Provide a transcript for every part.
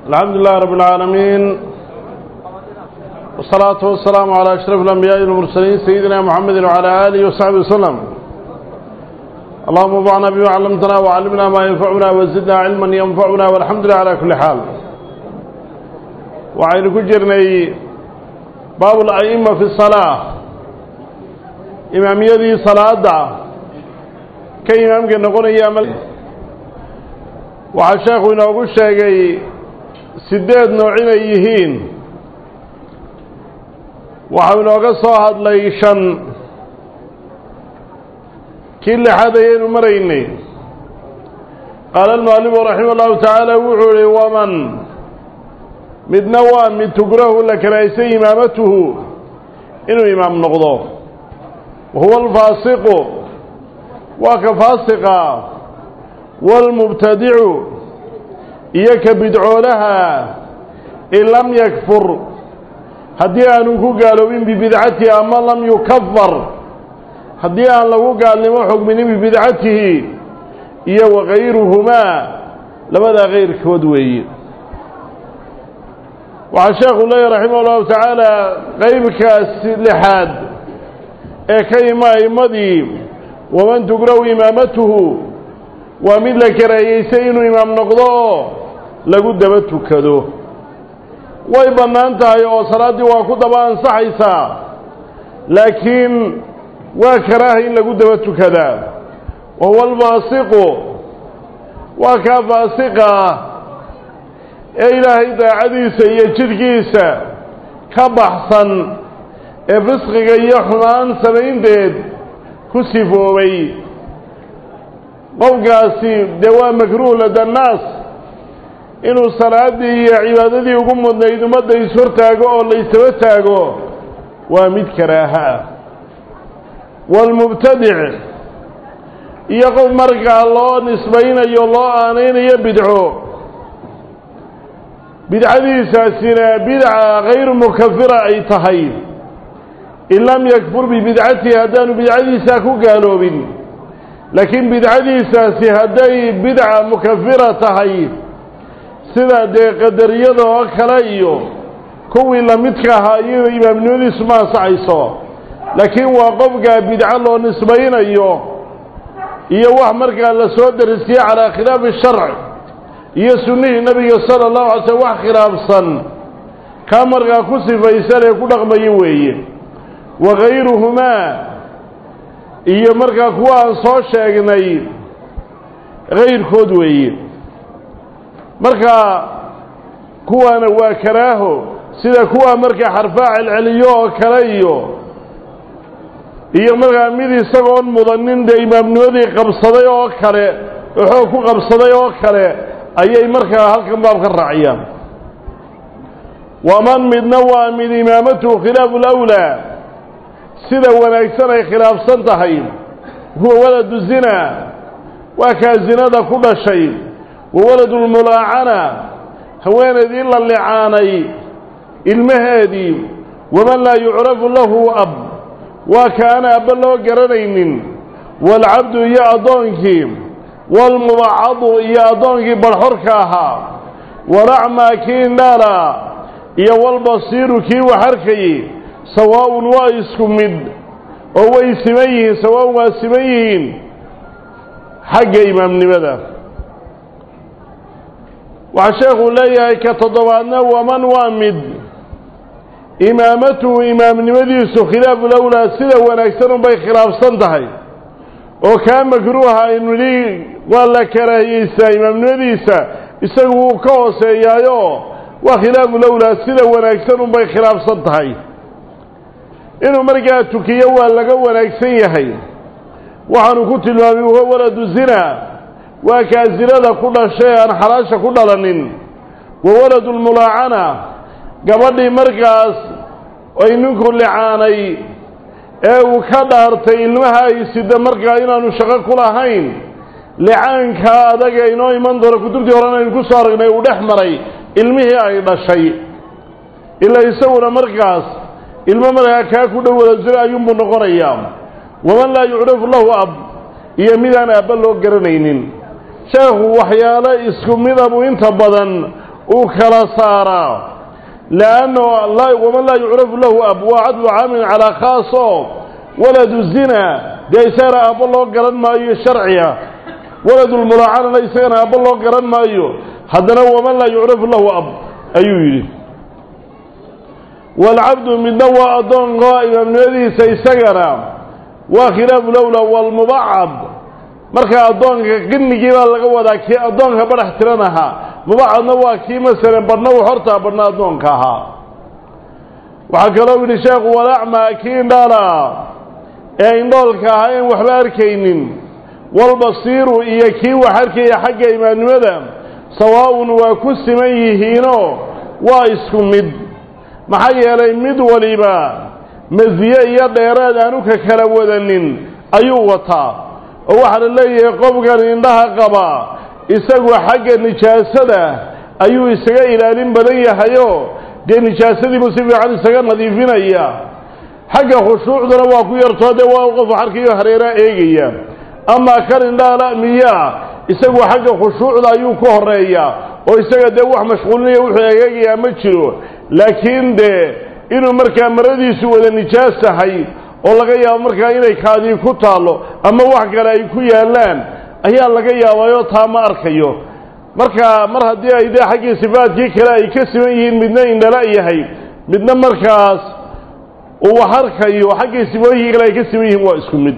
الحمد لله رب العالمين والصلاة والسلام على أشرف الأنبياء والمرسلين سيدنا محمد وعلى آله وصحبه وسلم. اللهم انفعنا بما علمتنا وعلمنا ما ينفعنا وزدنا علما ينفعنا والحمد لله على كل حال. وعين كجرني باب الأئمة في الصلاة إمام يدي صلاة كإمام نقول يعمل وعشاق ونقول شيء سداد نوعين يهين وحاول صاحب ليشن كل حدين مريني. قال المؤلف رحمه الله تعالى وحول ومن من نوان من تقره لك رئيس إمامته إنه إمام نقضه وهو الفاسق وكفاسقا والمبتدع إياك بدعو لها إن لم يكفر هدي أنه قالوا ببدعته أما لم يكفر هدي أنه قال لما حكمني ببدعته إيا وغيرهما لماذا غير كودوي. وعشاق الله رحمه الله تعالى غيبك لحاد كيما يمضي ومن تقرأ إمامته ومن لك رئيسين إمام نقضاه لقد بتكدو ويبنى أنتهي وصلاتي وكنت بأنصحيسا لكن وكراهين لقد بتكدا وهو الفاسق وكفاسقا إلهي دا عديسا يجرقيسا كبحصا فسقك يحمان سمين ديد كسفوا بي qowgaasi dee waa makruuh lada naas inuu salaadii iyo cibaadadii ugu mudnayd ummadda ishortaago oo la isaba taago waa mid karaaha ah. walmubtadic iyo qof markaa loo nisbaynayo loo aanaynayo bidco bidcadiisaasina bidca hayru mukafira ay tahay in lam yakfur bibidcatihi haddaanu bidcadiisaa ku gaaloobin. laakiin bidcadiisaasi hadday bidca mukafira tahay sida dee qadariyada oo kale iyo kuwii lamidka ahaa iyadoo imaamnimadiisu ma ansaxayso. laakiin waa qofkaa bidco loo nisbaynayo iyo wax markaa la soo darisiye calaa khilaafi sharc iyo sunnihii nabiga sala allahu alay slm wax khilaafsan kaa markaa ku sifaysan ee ku dhaqmayin weeye. wagayruhumaa iyo markaa kuwa aan soo sheegnay kayrkood weeye. markaa kuwaana waa karaaho sida kuwa markaa xarfaa celceliyo oo kale iyo markaa mid isagoon mudanin dee imaamnimadii qabsaday oo kale xoog ku qabsaday oo kale ayay markaa halkan baab ka raaciyaan. waman midna waa mid imaamatuhu khilaafu lawlaa sida wanaagsan ay khilaafsan tahay huwa waladu zina waa kaa zinada ku dhashay wa waladulmulaacana haweenaydii la licaanay ilmaheedii waman laa yucrafu lahu ab waa kaana abba loo garanaynin waalcabdu iyo addoonkii waalmubacadu iyo addoonkii barxorka ahaa walacmaa kii naala iyo walbasiiru kii wax arkayey sawaaun waa isku mid oo way siman yihiin sawaaun waa siman yihiin xagga imaamnimada. waxaa sheekuu leeyahay ka toddobaadna waman waa mid imaamatuhu imaamnimadiisu khilaafu lawlaa sida wanaagsan unbay khilaafsan tahay oo kaa makruuha aynu nidhi waa la karaahiyeysaa imaamnimadiisa isagu wuu ka hooseeyaayo waa khilaafu lawlaa sida wanaagsan unbay khilaafsan tahay. inuu markaa tukiyo waa laga wanaagsan yahay waxaanu ku tilmaamay huwa waladu zina waa kaa zinada ku dhashay aan xalaasha ku dhalanin wa waladulmulaacana gabadhii markaas ay ninku licaanay ee uu ka dhaartay ilmaha ay sida markaa inaanu shaqo ku lahayn licaanka adaga inoo iman doono kutubtii horena aynu ku soo aragnay uu dhex maray ilmihii ay dhashay ilaa isaguna markaas ilmo markaa kaa ku dhow wada zina ayuunbuu noqonayaa. waman laa yucrafu lahu ab iyo midaan aabba loo garanaynin sheekhu waxyaalo isku midabuu inta badan وكلا صارا لأنه ومن لا يعرف له أب وعدل عامل على خاصه ولد الزنا ليسان أب الله قرن ما الشرعية ولد الملاعنة ليسان أب الله قرن ما هذا ومن لا يعرف له أب أيوه والعبد من دواء أدون غائبا من هذه سيسجر وخلاف لولا والمبعض marka adoonka qinigii baa laga wadaa kii adoonka barax tiranaha mubacadna waa kii masalan badna uu horta badna adoonka ahaa waxa kale oo yiri sheekhu walacma kii dhala ee indhoolka ah in waxba arkaynin walbasiiru iyo kii wax arkaya xagga iimaannimada sawaa'un waa ku siman yihiino waa isku mid maxaa yeelay mid waliba maziye iyo dheeraad aanu ka kala wadanin ayuu wataa oo waxa la leeyahay qofkan indhaha qaba isagu xagga nijaasada ayuu isaga ilaalin badan yahayo de nijaasadii buu si fiican isaga nadiifinaya xagga khushuucdana waa ku yartoode waa qof harkiyo hareera eegaya ama kan indhaha miya isagu xagga khushuucda ayuu ku horeeya oo isaga de wax mashquulinayo wuxuu eegaya ma jiro laakiin de inuu markaa maradiisu wada nijaasahay oo laga yaabo markaa inay kaadii ku taalo ama wax kale ay ku yaalaan ayaa laga yaabayo taa ma arkayo marka mar haddii ay de xaggii sifaadkii kale ay ka siman yihiin midna indhala yahay midna markaas uu wax arkayo xaggii sifooyinkii kale ay ka siman yihiin waa isku mid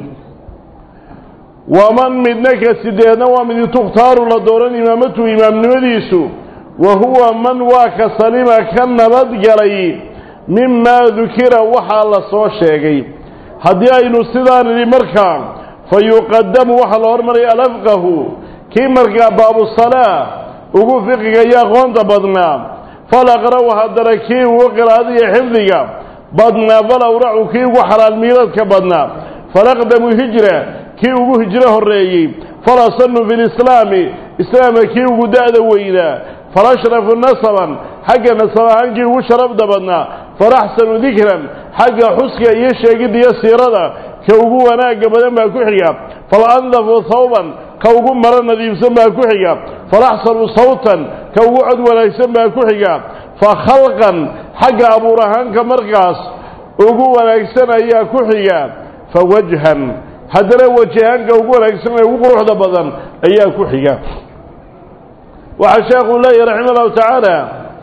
waman midna ka sideedna waa mid tukhtaaru la dooran imaamatu imaamnimadiisu wa huwa man waa ka salima ka nabadgalay mima dukira waxaa la soo sheegay haddii aynu sidaan idhi markaa fayuqadamu waxaa la hormaraya alafqahu kii markaa baabusalaa ugu fiqiga iyo aqoonta badnaa falaqra'u haddana kii ugu qiraa'adiyo xifdiga badnaa falawracu kii ugu xalaal miiradka badnaa falaqdamu hijra kii ugu hijro horreeyey falasanu fi lislaami islaamka kii ugu da'da weynaa falashrafu nasaban xagga nasab ahaan kii ugu sharafda badnaa falaxsanu dikran xagga xuska iyo sheegidda iyo siirada ka ugu wanaagga badan baa ku xiga falandafu thawban ka ugu maro nadiifsan baa ku xiga falaxsanu sawtan ka ugu cod wanaagsan baa ku xiga fakhalqan xagga abuur ahaanka markaas ugu wanaagsan ayaa ku xiga fawajhan haddana wajahaanka ugu wanaagsan ee ugu quruxda badan ayaa ku xiga waxaa sheekhu leeyahy raxima allahu tacaala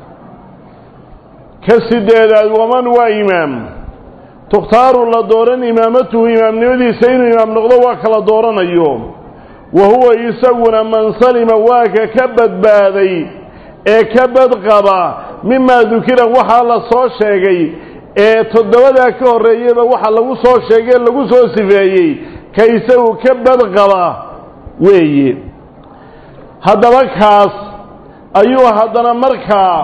ka sideedaad waman waa imaam tukhtaaru la dooran imaamatuhu imaamnimadiisa inuu imaam noqdo waa kala dooranayo wa huwa isaguna man salima waa ka badbaaday ee ka badqaba mimaa dukira waxaa la soo sheegay ee toddobadaa ka horreeyaba waxa lagu soo sheegay lagu soo sifeeyey ka isagu ka badqaba weeye haddaba kaas ayuu haddana markaa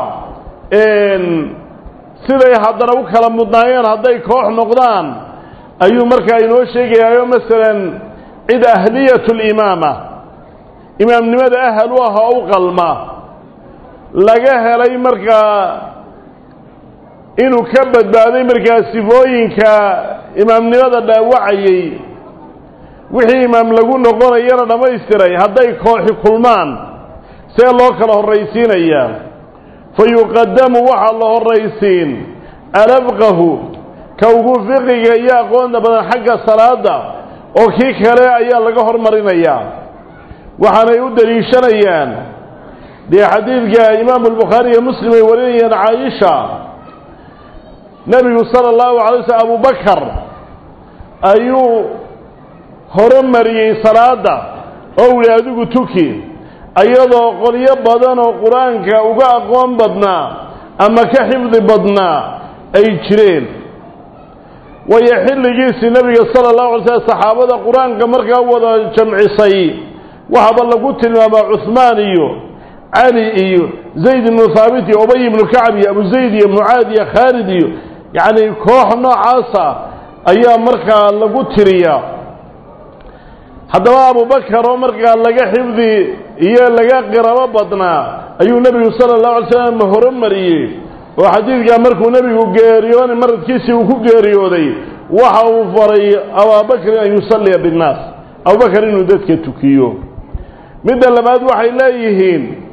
siday haddana u kala mudnaayeen hadday koox noqdaan ayuu markaa inoo sheegayayo masalan cid ahliyatulimaama imaamnimada ahal u ah oo u qalma laga helay markaa inuu ka badbaaday markaa sifooyinka imaamnimada dhaawacayay wixii imaam lagu noqonayana dhammaystiray hadday kooxi kulmaan see loo kala horraysiinayaa fayuqadamu waxaa la horraysiin alafqahu ka ugu fiqiga iyo aqoonta badan xagga salaada oo kii kale ayaa laga hormarinayaa waxaanay u daliishanayaan dee xadiidka imaamu albukhaari iyo muslim ay warinayaan caaisha nebigu sala allahu calay waslm abubakar ayuu horumariyey salaada oo wili adigu tuki ayadoo qolyo badan oo qur-aanka uga aqoon badnaa ama ka xifdi badnaa ay jireen waayo xilligiisii nebiga sala allahu alay slm saxaabada qur-aanka markaa wada jamcisay waxaaba lagu tilmaamaa cuhmaan iyo cali iyo zayd ibnu haabit iyo ubay ibnu kacab iyo abu zayd iyo mucaad iyo khaalid iyo yacni koox noocaasa ayaa markaa lagu tiriyaa haddaba abubakar oo markaa laga xifdi iyo laga qirabo badnaa ayuu nebigu sala allahu alay slam horumariyey oo xadiidkaa markuu nebigu geeriyooday maradkiisii uu ku geeriyooday waxa uu faray abaabakrin an yusalliya binnaas abubakar inuu dadka tukiyo midda labaad waxay leeyihiin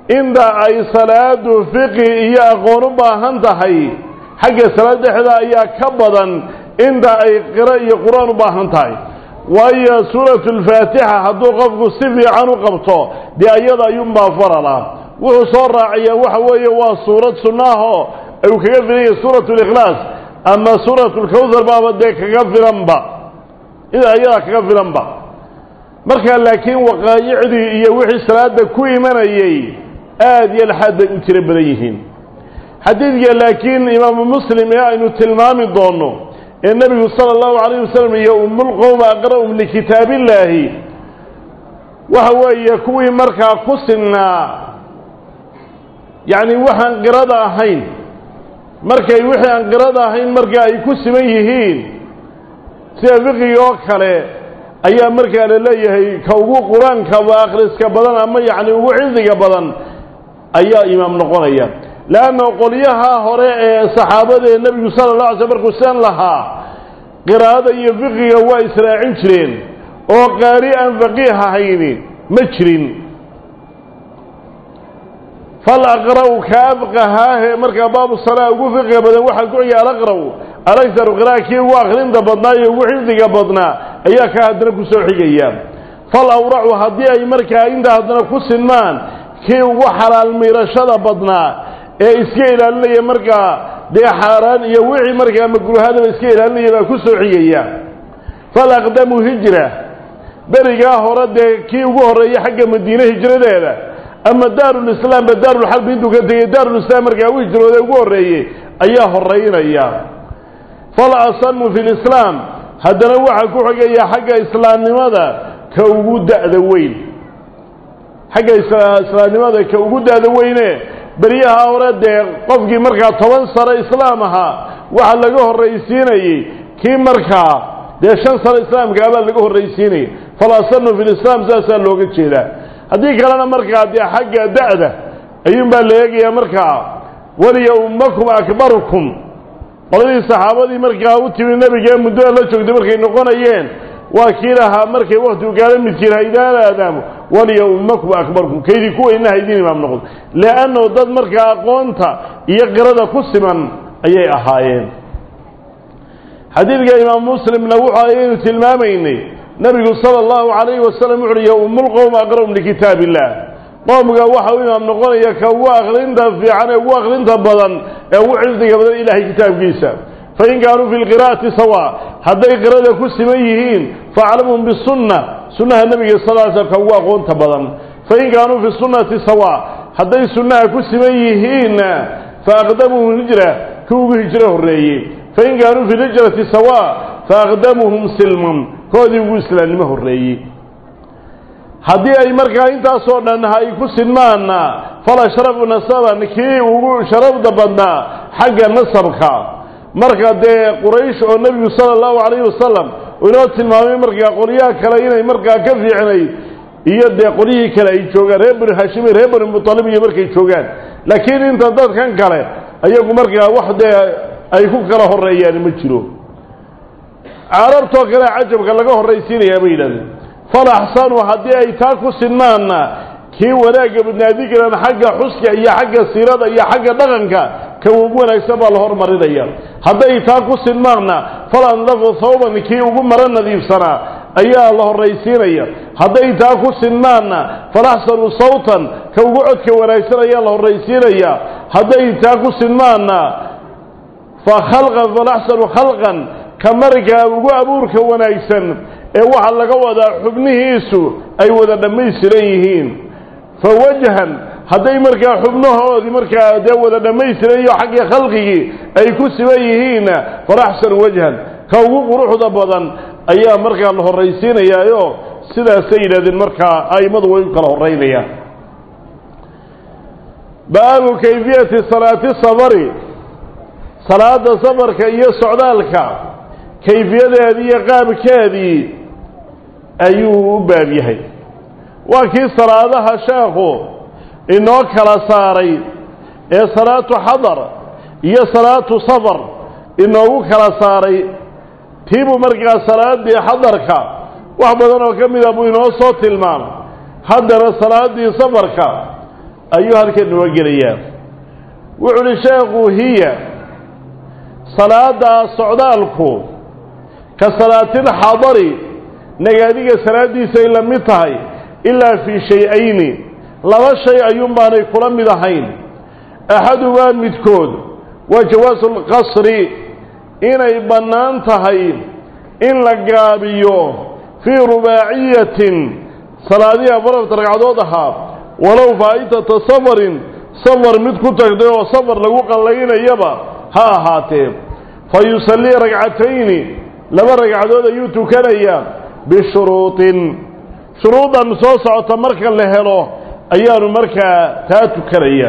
inta ay salaadu fiqi iyo aqoon u baahan tahay xagga salaada dhexda ayaa ka badan inta ay qira iyo quraan u baahan tahay waayo suuratul faatiha hadduu qofku si fiican u qabto dee ayada ayuunbaa farala wuxuu soo raaciyaa waxa weeye waa suurad sunnaahoo ayuu kaga filaya suuratul ikhlaas ama suuratul kawthar baaba dee kaga filanba ida ayada kaga filanba markaa laakiin waqaayicdii iyo wixii salaada ku imanayay aad iyo laxaad bay u tiro badan yihiin xadiidka laakiin imaamu muslim ee aynu tilmaami doono ee nebigu sala allahu calayh wasalam iyo umulqowma aqra'um likitaabillaahi waxa weeye kuwii markaa ku sinnaa yacni waxaan qirada ahayn markay wixii aan qirada ahayn marka ay ku siman yihiin sida fiqiga oo kale ayaa markaa la leeyahay ka ugu qur-aankaba akhriska badan ama yacni ugu xifdiga badan ayaa imaam noqonaya leanna qolyaha hore ee saxaabada ee nebigu sala allah alay slm markuu sidan lahaa qiraa'ada iyo fiqiga waa israacin jireen oo qaari aan faqiih ahayni ma jirin fal aqra'u ka afqahaahe markaa baabu salaa ugu fiqiga badan waxaa ku xiga alaqra'u alagtaru qira'a kii ugu akhrinta badnaa iyo ugu xifdiga badnaa ayaa ka haddana ku soo xigaya fal awracu haddii ay markaa intaa haddana ku sinmaan kii ugu xalaal miirashada badnaa ee iska ilaalinaya markaa dee xaaraan iyo wixii markaa makruuhaadaba iska ilaalinaya baa ku soo xigaya fal aqdamu hijra berigaa hore dee kii ugu horreeyay xagga madiine hijradeeda ama daarulislaam ba daarulxarbi intuu ka tegey daarulislaam markaa u hijrooday ugu horreeyey ayaa horreynaya fal asamu fi lislaam haddana waxaa ku xigaya xagga islaamnimada ka ugu da'da weyn xagga islaamnimada ka ugu da'da weyne beryaha hore dee qofkii markaa 10 sano islaam ahaa waxaa laga horraysiinayey kii markaa dee 5 sano islaamka abaa laga horraysiinayay fal asanu fi lislaam saasaa looga jeedaa haddii kalena markaa dee xagga da'da ayuunbaa la eegayaa markaa waliya ummakum akbarukum qoladii saxaabadii markaa u timi nebigee muddada la joogtay markay noqonayeen waa kii lahaa markay waktigu gaala midkiin haydaan aadaamo waliya ummakum akbarkum kaydii kuweyna haydin imaam noqdo le'annahu dad markaa aqoonta iyo qirada ku siman ayay ahaayeen xadiidka imaam muslimna wuxu ayaynu tilmaamaynay nebigu sala allahu calayhi wasalam wuxu uhi ya umulqowma aqra'um likitaab illah qoomka waxa u imaam noqonaya ka ugu akhrinta fiican ee ugu akhrinta badan ee ugu xifdiga badan ilaahay kitaabkiisa fain kaanuu fi lqiraa'ati sawa hadday qirada ku siman yihiin faaclamuhum bisunna sunnaha nebiga sal l slm ka ugu aqoonta badan fain kaanuu fi sunnati sawa hadday sunnaha ku siman yihiinna faaqdamuhum hijra kii ugu hijro horreeyey fain kaanuu fi lhijrati sawa faaqdamuhum silman koodii ugu islaamnimo horreeyey haddii ay markaa intaasoo dhan ay ku sinmaanna fala sharafu nasaban kii ugu sharafda badnaa xagga nasabka marka dee quraysh oo nebigu sala allahu calayhi wasalam inoo tilmaamay markaa qolyaha kale inay markaa ka fiicnay iyo dee qolyihii kale ay joogaan reer bani hashimi reer bani mutalib iyo markay joogaan laakiin inta dadkan kale ayagu markaa wax dee ay ku kala horreeyaan ma jiro carabtoo kale cajabka laga horraysiinayaa bay yidhahdeen fal axsanu haddii ay taa ku sinmaanna kii wanaagga badnaa dikran xagga xuska iyo xagga siirada iyo xagga dhaqanka ka ugu wanaagsan baa la hormarinaya hadday taa ku sinmaanna fal andafu thawban kii ugu maro nadiifsanaa ayaa la horraysiinaya hadday taa ku sinmaanna fal axsanu sawtan ka ugu codka wanaagsan ayaa la horraysiinaya hadday taa ku sinmaanna fa khalqan fal axsanu khalqan ka markaa ugu abuurka wanaagsan ee waxaa laga wadaa xubnihiisu ay wada dhammaystiran yihiin fa wajhan hadday markaa xubnahoodii markaa dee wada dhammaystiran iyo xagga khalqigii ay ku siban yihiinna faraxsan wajhan ka ugu quruxda badan ayaa markaa la horraysiinayaayo sidaasay yidhahdeen markaa a'immadu way u kala horraynayaan baabu kayfiyati salaati safari salaada safarka iyo socdaalka kayfiyadeedii iyo qaabkeedii ayuu u baab yahay waa kii salaadaha sheekhu inoo kala saaray ee salaatu xadar iyo salaatu safar inoogu kala saaray tiibuu markaa salaadii xadarka wax badan oo ka mida buu inoo soo tilmaamay haddana salaadii safarka أيها الكنوجرية وعلى شيخ هي صلاة صعدالكو كصلاة الحضر نجاديك صلاة دي سيلمتها إلا في شيئين لا شيء ينبغي أن يكون مدحين أحدها متكود وجواز القصر إن يبنان تهي إن لقابيو في رباعية صلاة فرق رقعدودها ولو فائدة صبر متكود تقدر وصبر لو قلين يبا هاتف فيصلي ركعتين لما رقعدود يوتو كنيا بشروط شروطا صوصة مركا لهلو أيان مركا تاتو كنيا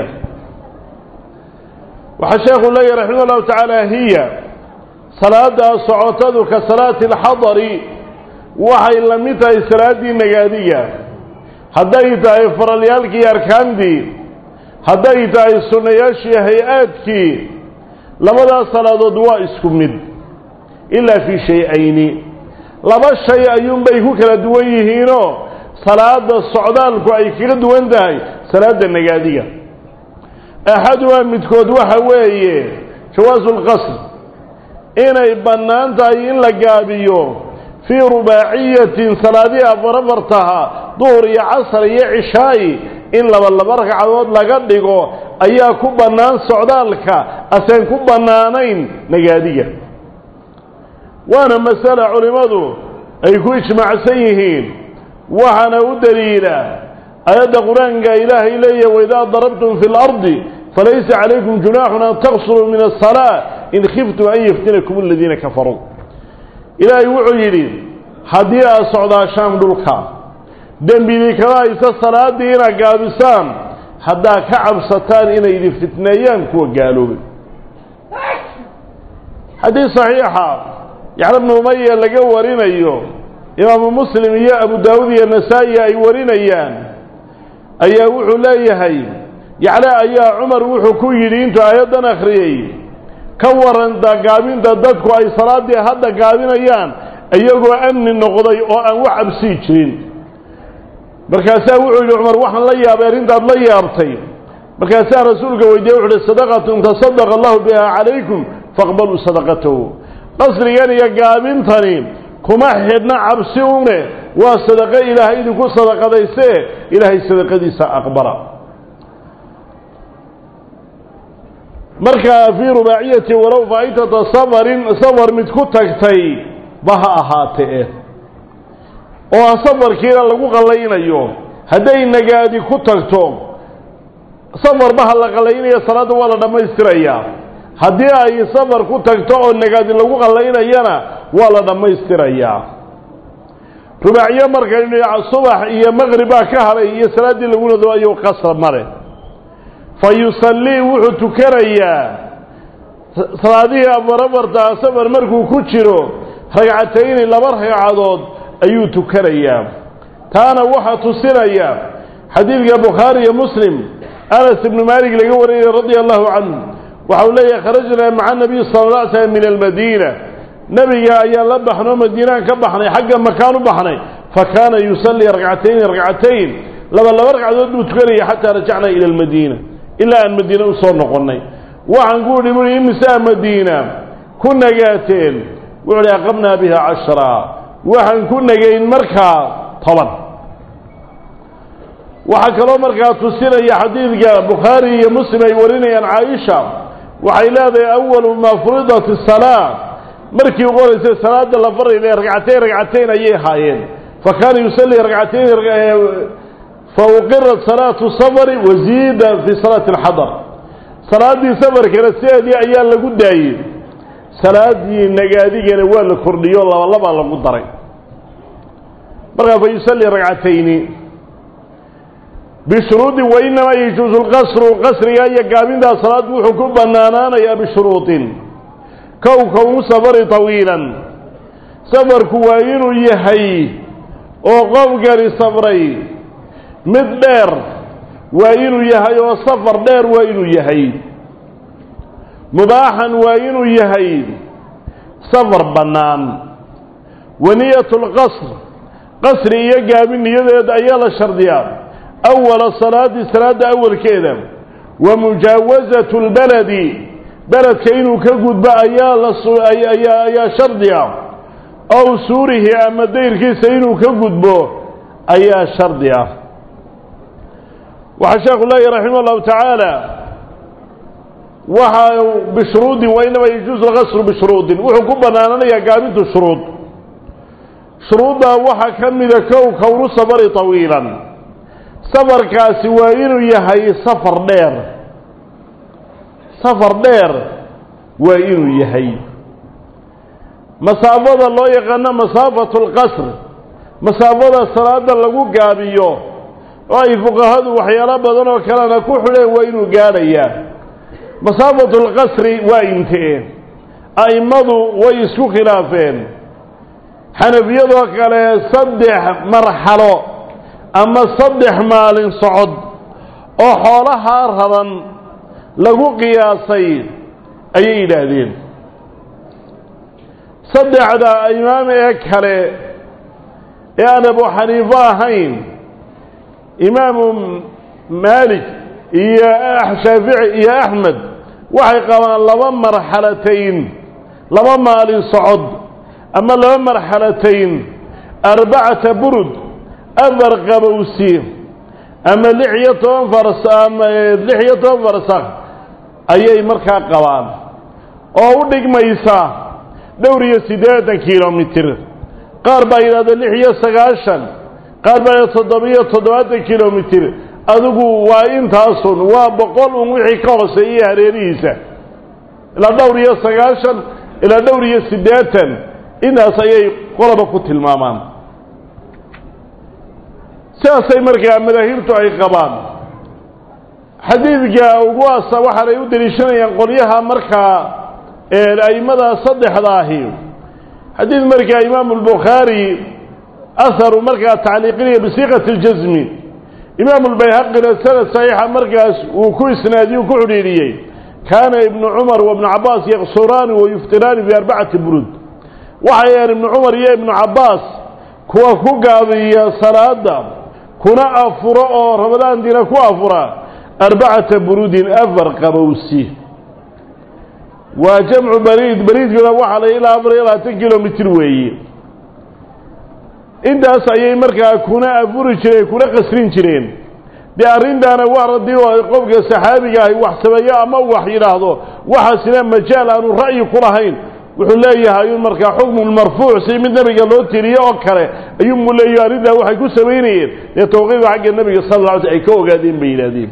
وحشيخ الله رحمه الله تعالى هي صلاة صعوتد كصلاة الحضر وحي لمتها صلاة النجادية هديتها فراليالك أركان دي هديتها السنياشي هيئاتك لماذا صلاة دواء اسكمد إلا في شيئين لما الشيء أيوم بيكوك لدويهينو صلاة الصعدالك أي كردوان داي صلاة النجادية أحدها متكود وحوية جواز القصر إن يبنان داي إن لقابيو في رباعية صلاة فرفرتها ظهر عصر عشاء إن لما بركة عوض لقدقو أيها كبنان صعدالك أسان كبنانين نجادية وانا مسألة علماته أي كويش مع سيهين وحنا ودليلا أيضا قرآن قال إله إلي وإذا ضربتم في الأرض فليس عليكم جناح أن تقصروا من الصلاة إن خفتوا أن يفتنكم الذين كفروا إلهي وعيرين حديث صعدا شام دلقا دنبي ذكرائس الصلاة دينا قابسان حدا كعب ستان إنا إذا فتنيان كو قالوا حديث صحيحة يعني ابن أمية لقوا ورين أيوه إمام مسلم يا أبو داود يا النسائي أي ورين أيان أي وحو لا يهي يعني أي عمر وحو كويلين تو أيضا أخريي كورن دا قابين دا دادكو أي صلاة دي هدا قابين أيان أيقو أمن النقضي أو أن وحب سيجرين بركاسا وحو عمر وحن لا يابيرين دا لا يابتي بركاسا رسولك ويديوح للصدقة تصدق الله بها عليكم فاقبلوا صدقته قصر يعني يا قابين تاني كما حدنا عبسيونه وصدقة إلهي دكو صدقة ديسي إلهي صدقة ديسا أقبرا مركا في رباعية ولو فايتة صبر متكتكتي بها أهاتئه وصبر كيرا لقو قلين أيوه هدي النقادي كتكتو صبر بها لقلين يا صلاة ولا دم يستريا هدي أي صبر كتكتو النقادي لقو قلين أيانا ولا دم يستريا رباعية مركا إنه الصبح إيا مغربا كهري إيا صلاة لقونا دو أيوه قصر مره فيصلي وحو كريا صلاة بربرتا صبر مركو كتشرو ركعتين لبر ركعدود أيو تكريا كان وحا تصيريا حديث البخاري مسلم أنس بن مالك لقوري رضي الله عنه وحولي خرجنا مع النبي صلى الله عليه وسلم من المدينة نبي يا لبحنا مدينة كبحنا حقا مكانه بحنا فكان يصلي ركعتين لما ركعدود تكريا حتى رجعنا إلى المدينة إلا أن مدينة أصول نقولنا وعنقول يقول إمساء مدينة كنا جاتين وعلي أقمنا بها 10 وحن كنا جايين مركا طبعا وحكى له مركا تسير يا حديث بخاري يا مسلم يورينا يا عائشة وحيلاذ أول ما فرضت الصلاة مركي يقول الصلاة لفر إلى ركعتين أيها فكان يصلي ركعتين فأقرت صلاة الصبر وزيد في صلاة الحضر صلاة دي صبر كانت سيدي أيام لقود دايين صلاة دي النقادي كان أول الكرديو الله والله ما لقود داري مرة فيصلي ركعتين بشروط وإنما يجوز القصر يا قابين دا صلاة وحكم بنانانا يا بشروط كوكو صبر طويلا صبر كواين يهي وقفقر صبري mid dheer waa inuu yahay oo safar dheer waa inuu yahay mubaahan waa inuu yahay safar banaan waniyatul qasr qasri iyo gaabin niyadeeda ayaa la shardiyaa أول صلاة أول كذا ومجاوزة البلد بلد كأنه كجود يا شرديا أو سوره أما دير كيسينه كجود بو أيا شرديا وحشاق الله رحمه الله تعالى وحا بشروط وإنما يجوز الغسل بشروط وحكوبنا أنا يا قامت الشروط شروطها وحا كمل كون صبر طويلا صبر كاسوائن يهي سفر دير وإن يهي مسافة الله يقنا مسافة القصر مسافة الصلاة لغو قابيو وأي فقهاء وحيالا بدن وكلانا كحله وإن قاريا مسافة القصر وإنتين أئمضوا ويسكو خلافين حنفية وكلا صدح مرحلة أما صدح مال صعد أو حولها رهضا لغو قياسي أي إلهدين صدح دا إمام أكهري يعني أبو حنيفة هين إمام مالك يا شافعي يا أحمد وحي قوان لما مرحلتين لما مال صعد أما لما مرحلتين 4 برد أفرق بوسيم أما لحية فرسخ أي مركا قوان أو دق ميسا دوري 8 كيلومتر قاربا إلى لحية 9 قاربا إلى 700 كيلومتر أدقوا وإن تاصن وبقول وحي كوسي هريريسة إلى دوري 9 إلى دوري 8 إنها سيئي قرب قتل المامان ساسي مركا مذاهبتو أي قبان حديث وقواسا وحر يدريشنا ينقليها مركا الأئمة صدح ظاهي حديث مركا إمام البخاري أثر مركا تعليقية بصيغة الجزم إمام البيهقي السنة صحيحة مركا وكو سنادي وكو حريريي كان ابن عمر وابن عباس يقصران ويفتران ب4 برود وحيان ابن عمر يا ابن عباس كوا كو قاضي صلاة كنا أفراء رمضان دينا كو أفراء 4 برود أفرق بوسي وجمع بريد يروح على إلى أمر إلى 10 كيلومتر وي إنت أصعي مركا كنا أفر جرين كنا قسرين جرين دي أرين دانا واردي وقفك السحابي وحسبيا أما وحي لهذا وحسنا مجال أن الرأي كلهين وحول الله يهايون مركا حكم المرفوع سي من النبي قال له تريا وكره أيوم الله يريد وحي كو سمينين يتوقيف حق النبي صلى الله عليه وسلم كو قادين بينادين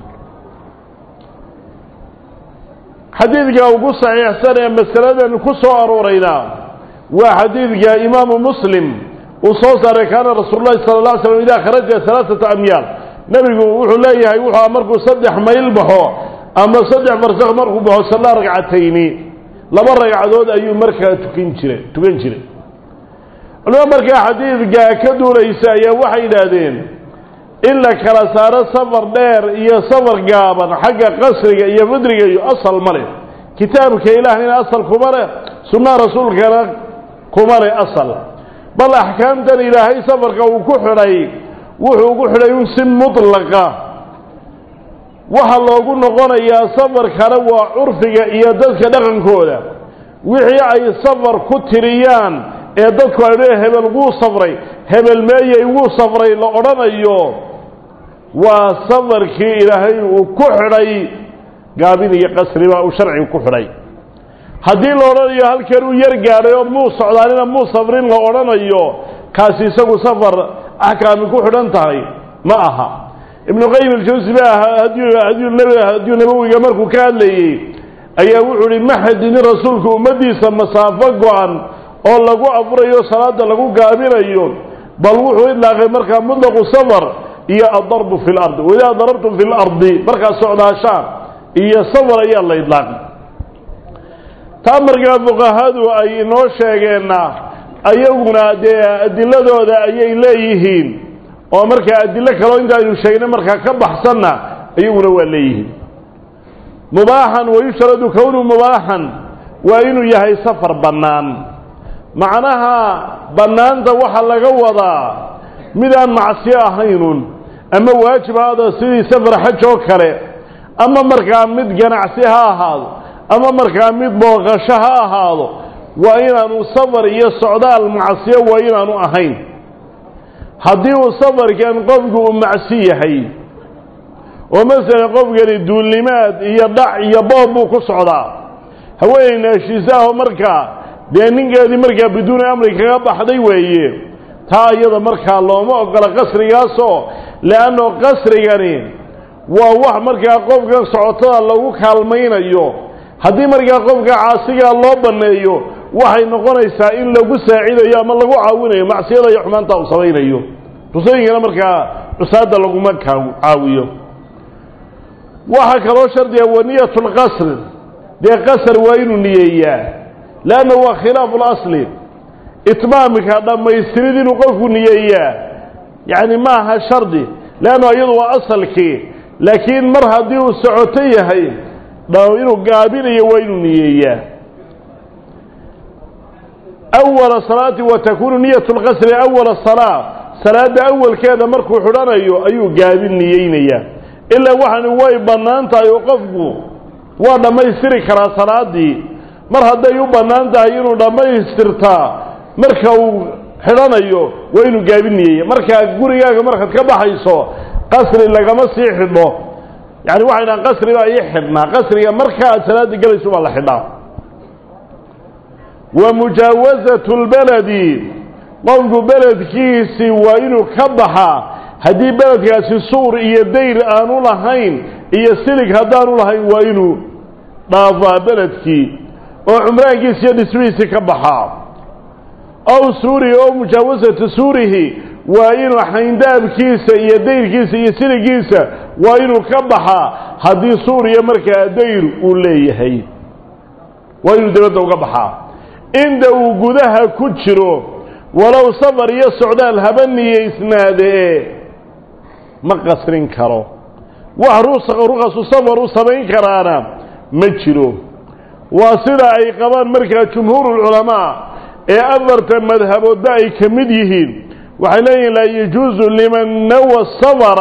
حديث جاء وقصة يحسن مسألة نكسو أرورينا وحديث جاء إمام مسلم وصوصر كان رسول الله صلى الله عليه وسلم إذا خرج 3 أميال نبي وحول الله يهايوها مركو صدح ما يلبحو أما صدح فرسخ مركو بحو صلى ركعتين لما ركعدود أيو مركا تكنشري لما مركا حديث جاء كدو ليس يا وحي دادين إلا كلا صار سفر دير يا سفر قابا حق قصرك يا مدرك يا أصل ملك كتابك إلهنا أصل كمره سنة رسولك كمره أصل بل أحكام دن إلهي سفرك وكحري سن مطلقة وحا لوغو نقونيا سفر كان waa curfiga iyo dadka dhaqankooda wixii ay safar ku tiriyaan ee dadku ay hebel ugu safray hebel meeyay ugu safray la oranayo waa safarkii ilaahay uu ku xidhay gaabin iyo qasriba uu sharci ku xidhay hadii la oranayo halkeen uu yar gaaray oo muu socdaalina muu safrin la oranayo kaasi isagu safar ahkaam ku xidhan tahay ma aha ابن قيم الجوزي هديو نبوي مركو كان لي أيها وحولي محد إن رسولك أمديسا مسافة قوان أو لقو أفريو صلاة لقو قابريو بل وحو إلا غير مركا مطلق صبر إيا الضرب في الأرض وإذا ضربتم في الأرض مركا سعودها شام إيا صبر إيا الله إطلاق تامركا فقهادو أي نوشيغينا أيهنا أدلة ذا أي إليهين oo marka adilla kale inta ay sheegna marka ka baxsanna ayaguna waa leeyihiin mubaahan wa yushradu kawnu mubaahan wa inuu yahay safar banaan macnaha banaanta waxa laga wadaa midaan macsiyo ahayn أما واجب هذا سيدي سفر حج وكله أما مركا مد جنعسها هذا أما مركا مد بوغشها هذا وإن أنو صبر يسعداء المعصية وإن أنو أهين حديه صبر كان قفقه معصية هي ومثلا قفقه الدولمات يضع يبابو كسعداء هوين أشيزاه مركا لأنك هذه مركا بدون أمرك بحضي ويه تا أيضا مركا الله ما أقل قصر ياسو لأنه قصر يعني ووح مركا قفقه سعطاء الله كالمين أيوه هذه مركا قفقه عاصية الله بنيه waxay noqonaysaa in lagu saaciidayo ama lagu caawinayo macsiyada iyo xumaanta uu sameeyo tusayna markaa usaada lagu caawiyo waxa kale oo shardi ah waniyatul qasr de qasr waa inuu niyeeyaa laana waa khilaaf al-asli itmaamka dhamaystirid inuu qofku niyeeyaa yani ma aha shardi laana iyadu waa asalkii laakiin mar hadii uu socoto yahay dhaw inuu gaabinayo waa inuu niyeeyaa أول صلاة وتكون نية الغسل أول الصلاة صلاة أول كذا مركو حرانا أيو قابل نيينيا إلا وحن واي بنانتا يوقفه وانا ما يستري كرا صلاة دي مرهد يو بنانتا ينو ما يسترتا مركو حرانا وينو قابل نيينيا مركا قريقا مركا كبحيصو قصر إلا كمسيح الله يعني وحنا قصر لا يحبنا قصر مركا صلاة دي قال يسوى الله حدا ومجاوزة البلد قوم بلد كيسي وإنه كبحا هدي بلد كيسي صور إيا دير آنو لهين إيا سلك هدانو لهين وإنه نافع بلد كي وعمران كيسي يدسويسي كبحا أو سوري أو مجاوزة سوره وإنه حينداب كيسي إيا دير كيسي إيا سلك كيسي وإنه كبحا هدي سوريا مركا دير أوليه وإنه دير كبحا إن دو جودها كتشرو ولو صبر يسعد الهبني يسناده ما قصرين كرو وهروس رخص صبر وصبين كرانا متشرو واصل أي قبان مركز جمهور العلماء أثرت مذهب الداعي كمديهين وحليه لا يجوز لمن نوى الصبر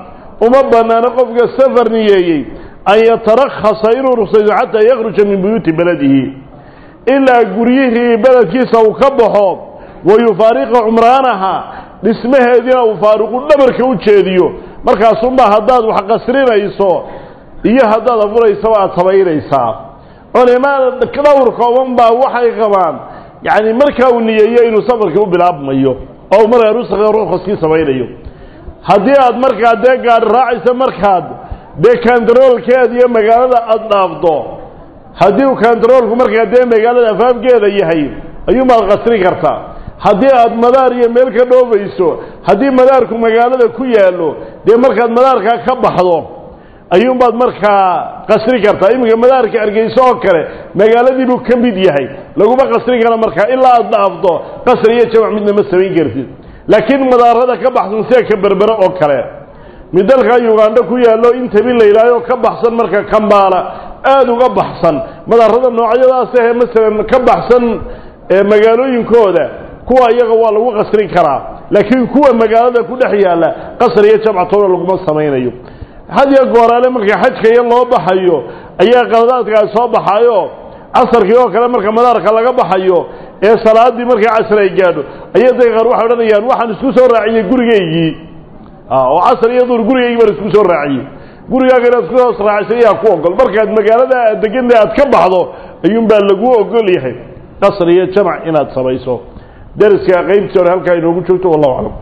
ومبنى نقف السفر نيجي أن يترخص إنه رخص حتى يخرج من بيوت بلده إلا قريه بلد كيسا وكبحه ويفارق عمرانها لاسمه هذين وفارق النمر كوتشيديو مركز الله هداد وحق سرين ايسو إياه هداد أفور ايسوا أتبعين ايسا ولما كدور قوام با وحي قبان يعني مركز النيايين وصبر كو بلعب ميو أو مركز روسك روخص كيسا بين ايو هدياد مركز ديقار راعيس مركز دي كاندرول كيدي مقالة أدنافضو haddii uu kantaroolku markaa dee magaalada afaafkeeda yahay ayuumaad qasri kartaa haddii aad madaar iyo meel ka dhoofayso haddii madaarku magaalada ku yaallo dee markaad madaarkaa ka baxdo ayuunbaad markaa qasri kartaa iminka madaarka Hargeysa oo kale magaaladii buu ka mid yahay laguma qasri karo markaa ilaa aad dhaafdo qasri iyo jamac midna ma samayn kartid laakiin madaarada ka baxsan sida ka berbera oo kale midalka Uganda ku yaallo inta bil la ilaayo ka baxsan marka Kampala aad uga baxsan madaarada noocyadaas ah mesela ka baxsan magaalooyinkooda kuwa iyaga waa lagu qasrin karaa laakiin kuwa magaalada ku dhex yaala qasri iyo jabcatoona lagu sameeynayo hadiya gooraale marka xajka iyo loo baxayo ayaa qaladaadka soo baxayo asarkii oo kale marka madaarka laga baxayo ee salaadii markay casr ay gaadho ayay qaar waxa oranayaan waxaan isku soo raaciyay gurigeeyii oo casr iyo dur gurigeeyii bar isku soo raaciyay gurigaaga inaad ku soo raacayso ayaa ku ogol markaad magaalada degan aad ka baxdo ayuun baa lagu ogol yahay qasr iyo jamac inaad samayso dariska qaybtii hore halka inoogu joogto wallahu a'lam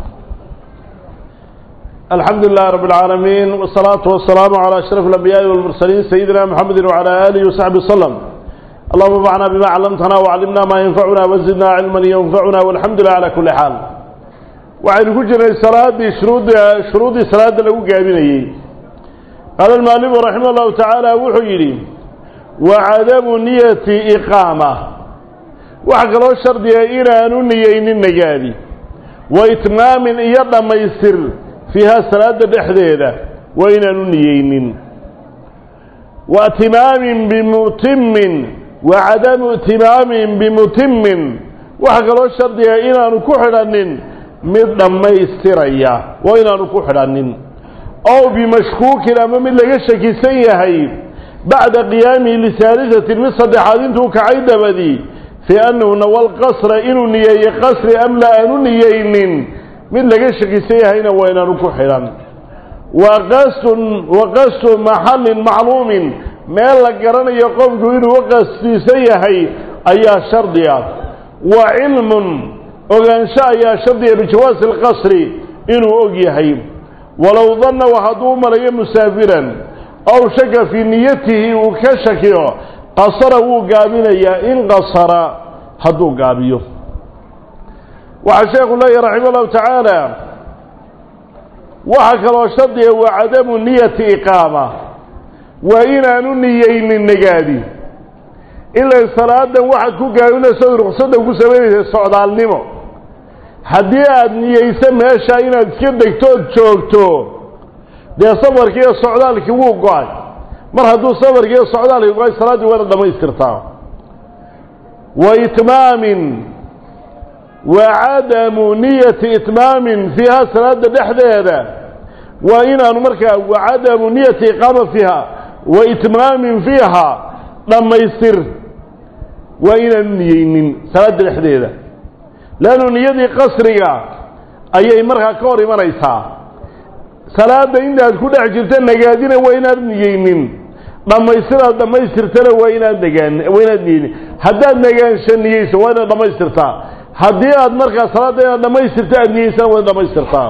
alhamdulillah rabbil alamin wassalatu wassalamu ala ashrafil anbiya'i wal mursalin sayyidina muhammadin wa ala alihi wa sahbihi sallam اللهم انفعنا بما علمتنا وعلمنا ما ينفعنا وزدنا علما ينفعنا والحمد لله على كل حال وعن كجرى الصلاه شروط الصلاه لو غابينيه قال المالك رحمه الله تعالى وحيري وعدم نية إقامة وحقلوا الشرط إيران نيين النجادي وإتمام إيضا ما يسر فيها صلاة الإحداثة وإيران نيين واتمام بمتم وعدم اتمام بمتم وحقلوا الشرط إيران كحرا مثل ما يسريا وإيران كحرا أو بمشكوك أما من لغشك سيهي بعد قيامه لثالثة المصد حاذنته كعيد بدي في أنه نوى القصر إنو نيي قصر أم لا أنو نيين من لغشك سيهي نوينا نكحرا وقصد محل معلوم ما لقرن يقوم إنو وقصد سيهي أي شرطيا وعلم وغنشاء يا شرطيا بجواز القصر إنو أقيهي ولو ظن وحدوم لي مسافرا أو شك في نيته وكشكه قصره قابليا إن قصر حدو قابيه وعشاق الله رحمه الله تعالى وحكى وشده وعدم النية إقامة وإن نيين النقادي إلا الصلاة واحد كو قابلنا صدر قصده وكسبينه السعودة النمو haddii aad niyeysa meesha inaad iska degtood joogto dee safarkii iyo socdaalkii wuu go-ay mar hadduu safarkii iyo socdaalkii go-ay salaaddii wayna dhammaystirtaa wa itmaamin wa cadamu niyati itmaamin fiiha salaada dhexdeeda waa inaanu markaa wa cadamu niyati iqaama fiiha wa itmaamin fiiha dhammaystir waa inaanu niyeynin salaada dhexdeeda لأنه نيدي قصرها أي مرها كوري مريسا صلاة إن كل عجلتين نجادين وين النيين لما يصير ترى وين النيين هذا النيين شنيس وين لما يصير تا هذه مرها صلاة لما يصير تا النيس وين لما يصير تا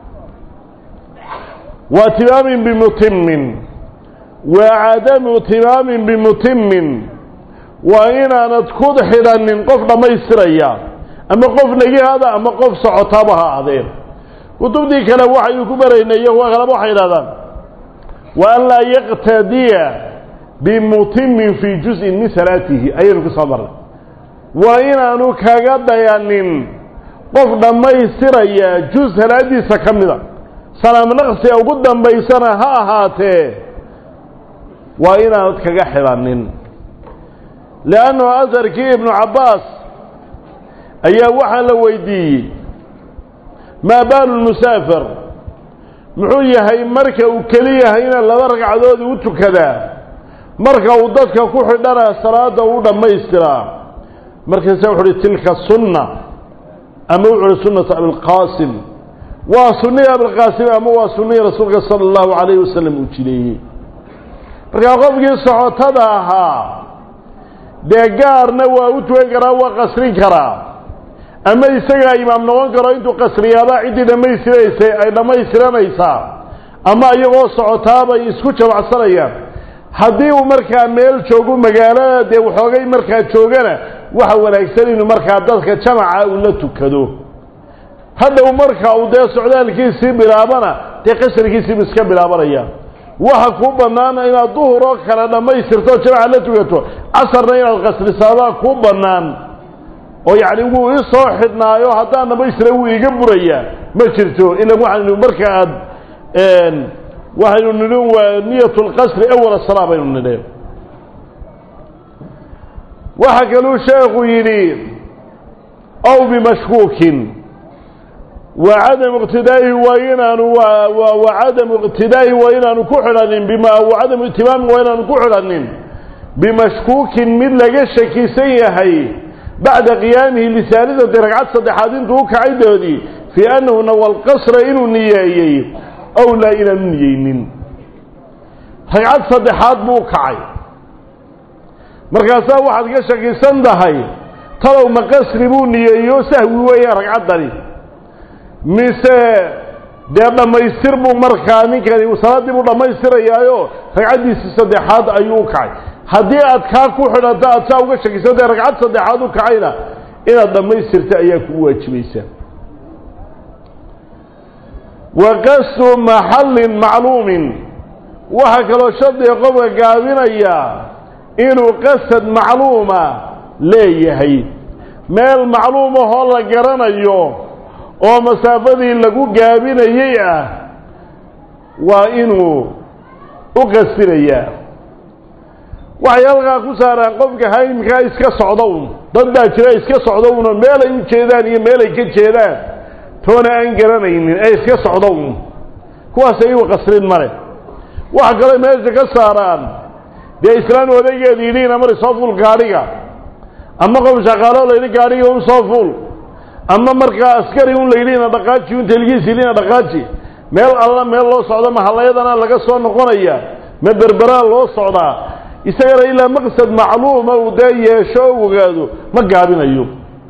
واتمام بمتم وعدم اتمام بمتم وإن أنا تكون حدا من قف لما يصير أما قف نجي هذا أما قف صعطابها عظيم وتبدي كلا وحي كبرين يهو أغلب وحي هذا وأن لا يقتدي بمتم في جزء من صلاته أي الصبر وإن أنو كقد يعني قف لما يصير جزء هذه سكمل سلام نقصي أو قدام بيسنا هاته وإن أنو كجحران لأنه أثر كي ابن عباس أي وحل ويدي ما بال المسافر محوية هاي مركة وكلية هاينا لبرق عدود وتكذا مركة وضدك كوحي دارا الصلاة وودا ما يسترى مركة سوحي تلك السنة أما وعلى سنة أبي القاسم وسنية أبي القاسم أما وسنية رسولك صلى الله عليه وسلم وكليه مركة قفك الصحوة تداها دقار نوى وتوقرا وقصرين كرا أما يسجى إمام نوان كرا إنتو قصريا لا عدي لما يسرانيسا أما يغو صعطابا يسكوش وعصريا حديو مركا ميل شوقو مقالا دي وحوغي مركا شوقنا وحاولا يكسرين مركا دادك جمعا ولا تكدو هذا مركا ودي سعودان كيسي بلابانا دي قصر كيسي بسكا بلابانا وحكو بنانا إنا ظهرو كلا لما يسرتو جمعا لا تكدو عصرنا إنا القصر سابا كو بنان ويعني هو يصاحبنا يو هدانا ما يسروا يقبريا ما شرتو إلا واحد مركز واحد نلو نية القصر أول الصلاة بين النلو وحكى له شيخ يريد أو بمشكوك وعدم اقتدائه وعدم اقتدائه وإنان كحلا بما وعدم اتمام وإنان كحلا بمشكوك من لجشك سيهي بعد قيامه لثالثة ركعات صدحاتين توقع عيدودي في أنه نوى القصر إنه نيايي أو لا إلى النيين ركعات صدحات موقعي مركزا واحد قشك يسندهي طلو مقصر بو نيايو سهوي ويا ركعات داري دي لما يسربوا مركاني كان وصلاتي بو لما يسر يايو ركعات صدحات أيوكعي haddii aad kaa ku xidhanta aad saa uga shakisantahay ragcad saddexaad u kacayna inaad dhammaystirta ayaa kugu waajibaysa wa qasdu maxallin macluumin waxaa kaloo shardiga qofka gaabinaya inuu qasad macluuma leeyahay meel macluum ahoo la garanayo oo masaafadii lagu gaabinayay ah waa inuu u qasdinayaa waxay halkaa ku saaraan qofka haymkaa iska socdown dad baa jira iska socdowno meel ay u jeedaan iyo meel ay ka jeedaan toona aan garanaynin ay iska socdown kuwaas ay qasrin mare waxa kale meesha ka saaraan de islaan wadageediina mar soo ful gaariga ama qof shaqaalo leeyahay gaariga uu soo ful ama marka askari uu leeyahay dhaqaaji uu talgiisina dhaqaaji meel alla meel loo socdo mahallayadana laga soo noqonaya ma berbera loo socdaa isaga ila maqsad macluum oo yeesho ogaado ma gaabinayo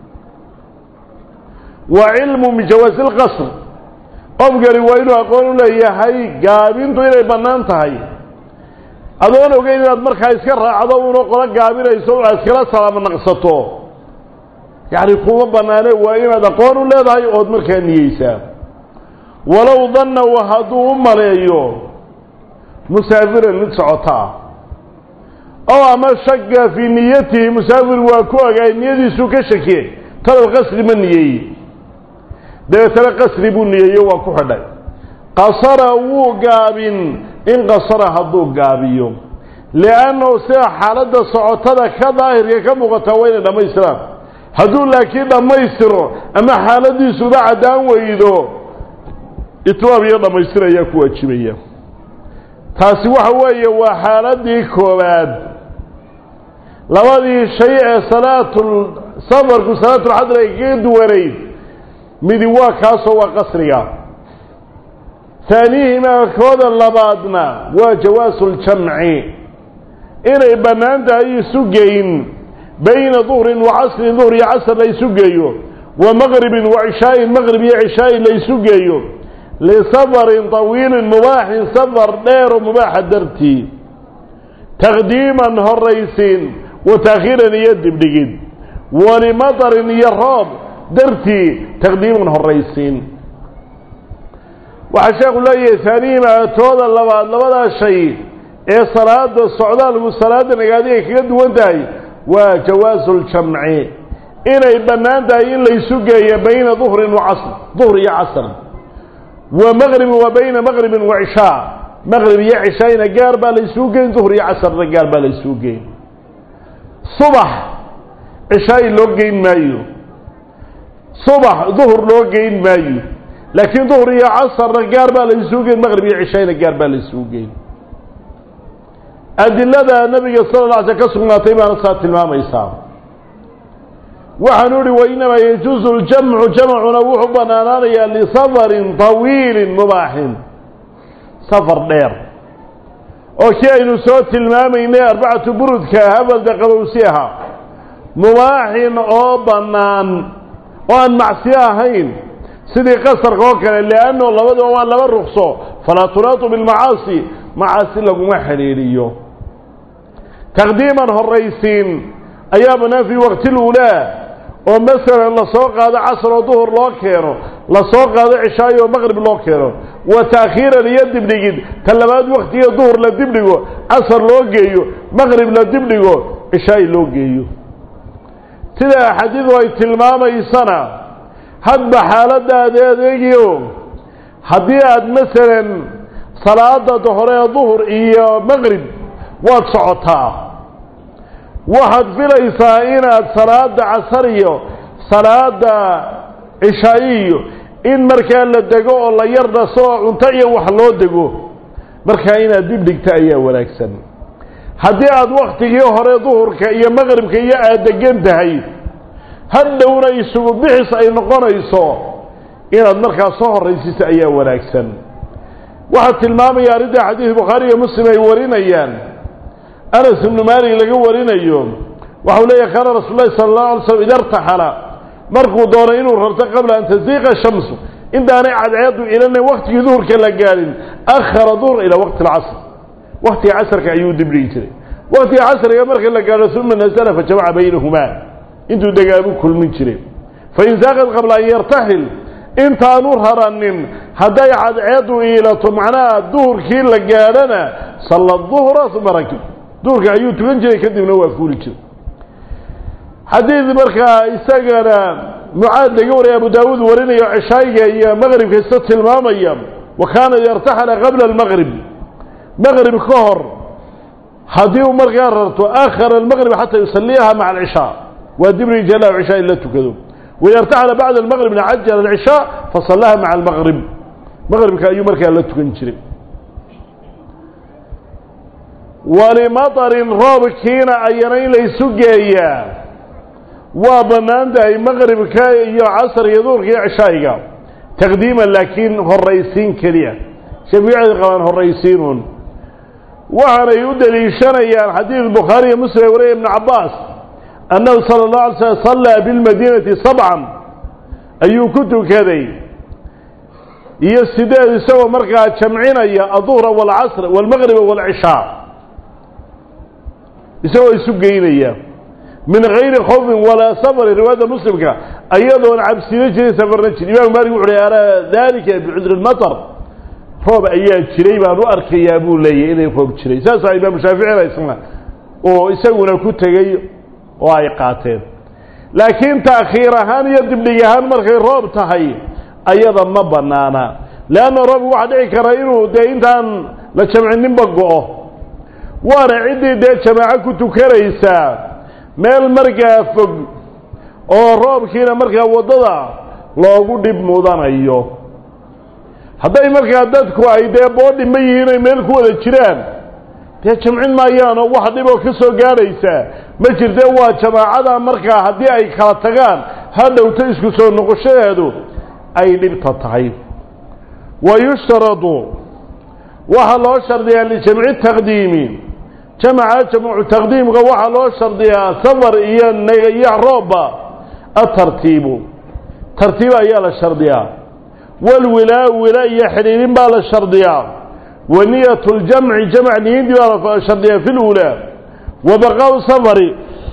wa ilmu bijawaz al-qasr qofkani waa inuu aqoon u leeyahay gaabintu inay bannaan tahay adoon ogeyn inaad markaa iska raacdo uuna qolo gaabinayso oo iskala salaam naqsato يعني كوما بنانه وإن أدقون الله يؤد مركان يسا ولو ظن وهدو مليو مسافر لتسعطا أو أما شك في نيته مسافر وكوغا نيدي سوكا شكي ترى القصر من نيي ده ترى قصر بنيي وكوحدا قصر وقاب إن قصر هدو قابيو لأنه سيح حالة سعطا كظاهر يكمغتوين لما يسلام هذول لكن لما يسروا أما حالدي سبع دان ويدو إتواب يلا ما يسرى يكوى الشمية تاسوح هوية وحالدي كوباد لوادي شيء صلاة الصبر وصلاة الحضر يجد وريد مدواك هاسو وقصرها ثانيهما كودا اللبادنا وجواز الجمع إلى بنان دا يسوقين بين ظهر وعصر ظهر عصر ليسوقيو ومغرب وعشاء مغرب عشاء ليسوقيو لسفر طويل مباح سفر دير مباح درتي تقديما هالرئيسين وتأخيرا يد بدقيد ولمطر يراب درتي تقديما هالرئيسين وعشاء الله ثاني ما توضى لبدا شيء ايه صلاة الصعداء والصلاة نقادية كد وانتهي وجواز الجمع إلى بنان داين ليسوقي بين ظهر وعصر ظهر يا عصر ومغرب وبين مغرب وعشاء مغرب يا عشاء قاربا ليسوقي ظهر يا عصر قاربا ليسوقي صبح عشاء لوقين مايو صبح ظهر لوقين مايو لكن ظهر يا عصر قاربا ليسوقي مغرب يا عشاء قاربا ليسوقي أدلة النبي صلى الله عليه وسلم طيبان صلاة المام إسام وحنوري وإنما يجوز الجمع جمعنا وحبنا ناريا لسفر طويل مباح سفر دير أوكي نسوت المام إنه 4 برود كهبل دقبوسيها مباح أو بنان وأن معسياهين سيدي قصر قوكا لأنه الله بدأ وأن لا الرخصة فلا تراط بالمعاصي معاصي لكم حريريو تقديما هالرئيسين أيامنا في وقت الأولى ومثلا لسوق هذا عصر وظهر لوكيرو لسوق هذا عشاء ومغرب لوكيرو وتأخيرا يد بنجد تلماد وقت الظهر لدبنجو عصر لوكيو مغرب لدبنجو عشاء لوكيو تلا حديث ويتلمام يسنى هاد بحالة هذا حديث مثلا صلاة ظهر إيا مغرب وتصعطها واحد في الإسائنة صلاة عصرية صلاة عشائية إن مركان لدقوا الله يرضى صوع انتأي وحلو دقوا مركاين دبدك تأيي ولاكسن هديات وقت يهر ظهر كأي مغرب كأي أدقين تهي هدونا يسوق بحث أي نقونا يسوع إن المركان صهر ريسيس أيي ولاكسن واحد المام يارد حديث بخاري ومسلم يورينا ايان أنس بن مالك لقى ورينا يوم وحوليه كان رسول الله صلى الله عليه وسلم إذا ارتحل مركو دورين ورهرت قبل أن تزيغ الشمس إن دانا عدعيته إلى أن وقت يظهر كلا قال أخر ظهر إلى وقت العصر وقت عصر كأيود بريتري وقت عصر يمرك إلا قال ثم نزل فجمع بينهما انتو دقابوا كل من شري فإن زاغت قبل أن يرتحل انت نور هرنين هداي عدعيته إلى طمعنا الظهر كلا قالنا صلى الظهر ثم ركب دور كأيود تنجري كدب نوى فولك حديث مركا استقال معاد لقول يا أبو داود ورنا يا عشاية يا مغرب في الست المام أيام وكان يرتحل قبل المغرب مغرب كهر حديث مركا ررته آخر المغرب حتى يصليها مع العشاء ودبري جلاء عشاء لا تكذب ويرتحل بعد المغرب نعجل العشاء فصلاها مع المغرب maqribka ayuu markaa la tukan jiray walimatarin roobkiina ayana in la isu geeyaa waa bannaan tahay maqribka iyo casr iyo duhurka iyo cishaa'iga taqdiiman laakiin horraysiin keliya shafiiciyadu qabaan horraysiinuun waxaanay u daliishanayaan xadiid bukhaari iyo muslim ee wariyay ibnu cabbaas annahu sala allahu alay slam sallaa bilmadiinati sabcan ayuu ku tukaday iyo sideed isagoo markaa jamcinaya aduhra waalcasr waalmaqriba waalcishaa isagoo isu geynaya min gayri khawfin walaa safarin riwaayadda muslimka ayadoona cabsina jirin safarna jirin imaamu maalik wuxu uhi araa daalika bicudri lmatar roob ayaa jiray baan u arkayaa buu leeyahy inay roob jiray saasaa imaamu shaaficina isna oo isaguna ku tegey oo ay qaateen laakiin taakhiir ahaan iyo dibdhig ahaan markay roob tahay ayada ma bannaana leanna roobku waxaa dhici kara inuu dee intaan la jamcininba go'o waana ciddii dee jamaaco ku tukanaysaa meel markaa fog oo roobkiina markaa waddada loogu dhib mudanayo hadday markaa dadku ay dee boodhi ma yihiin ay meel ku wada jiraan dee jamcin maayaanoo wax dhiboo ka soo gaadhaysaa ma jirtee waa jamaacada markaa haddii ay kala tagaan hadhowto isku soo noqoshadeedu ay dhibta tahay wa yushtaradu waxaa loo shardiyaa lijamci taqdiimi jamaca jamcu taqdiimka waxaa loo shardiyaa safar iyo roobba atartiibu tartiib ayaa la shardiyaa walwilaa wila iyo xidhiidhin baa la shardiyaa wa niyat ljamci jamc niyadii baa la shardiyaa fi lulaa wa baqaau safari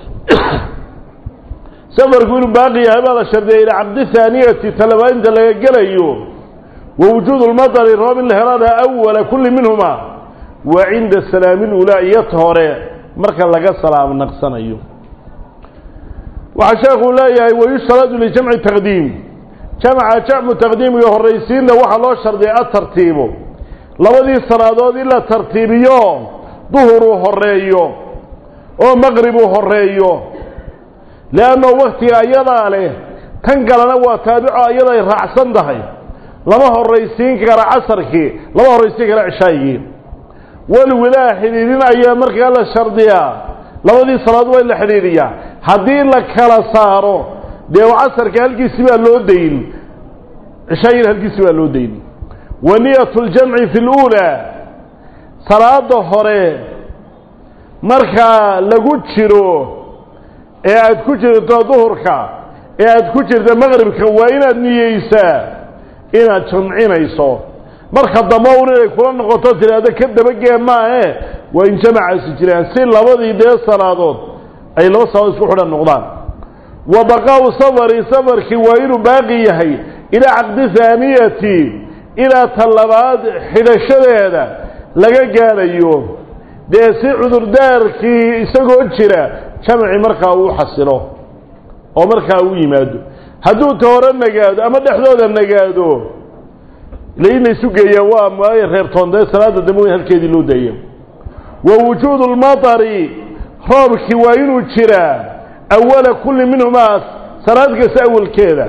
safarku inuu baaqi yahay baa la shardiyaa ilaa caqdi haaniyati talabaadinta laga gelayo wa wujuudu lmatari roob in la helaana awala kulli minhuma wa cinda salaami lulaa iyo ta hore marka laga salaamo naqsanayo waxaa sheekuu leeyahay wayushtaradu lijamci taqdiim jamca jamcu taqdiimiga horraysiinna waxaa loo shardiya atartiibo labadii salaadood in la tartiibiyo duhuruu horreeyo oo maqribuu horreeyo leanno waktiga ayadaa leh tan kalena waa taabico ayaday raacsan tahay lama horraysiin kara casarkii lama horraysiin kara cishaayigii walwilaa xidhiidhin ayaa markaa la shardiyaa labadii salaadood waa in la xidhiidhiyaa haddii la kala saaro dee casarka halkiisi baa loo dayn cishaayina halkiisi baa loo dayn wa niyatu ljamci fi luulaa salaada hore markaa lagu jiro ee aad ku jirto duhurka ee aad ku jirto maqribka waa inaad niyeysaa inaad jamcinayso marka dambe un inay kula noqoto tiraahdo ka dabagee maahe waa in jamacaasi jiraan si labadii dee salaadood ay laba salaadood isku xidhan noqdaan wa baqaau safari safarkii waa inuu baaqi yahay ilaa caqdi haaniyati ilaa talabaad xidhashadeeda laga gaadhayo dee si cudurdaarkii isagoo jira jamci markaa uu xasilo oo markaa uu yimaado hadduu ta hore nagaado ama dhexdooda nagaado layna isu geeyaa waa maayo reertoondee salaada dambe weyn halkeedii loo daaya wa wujuudu lmatari roobkii waa inuu jiraa awala kulli minhumaa salaad kasta awalkeeda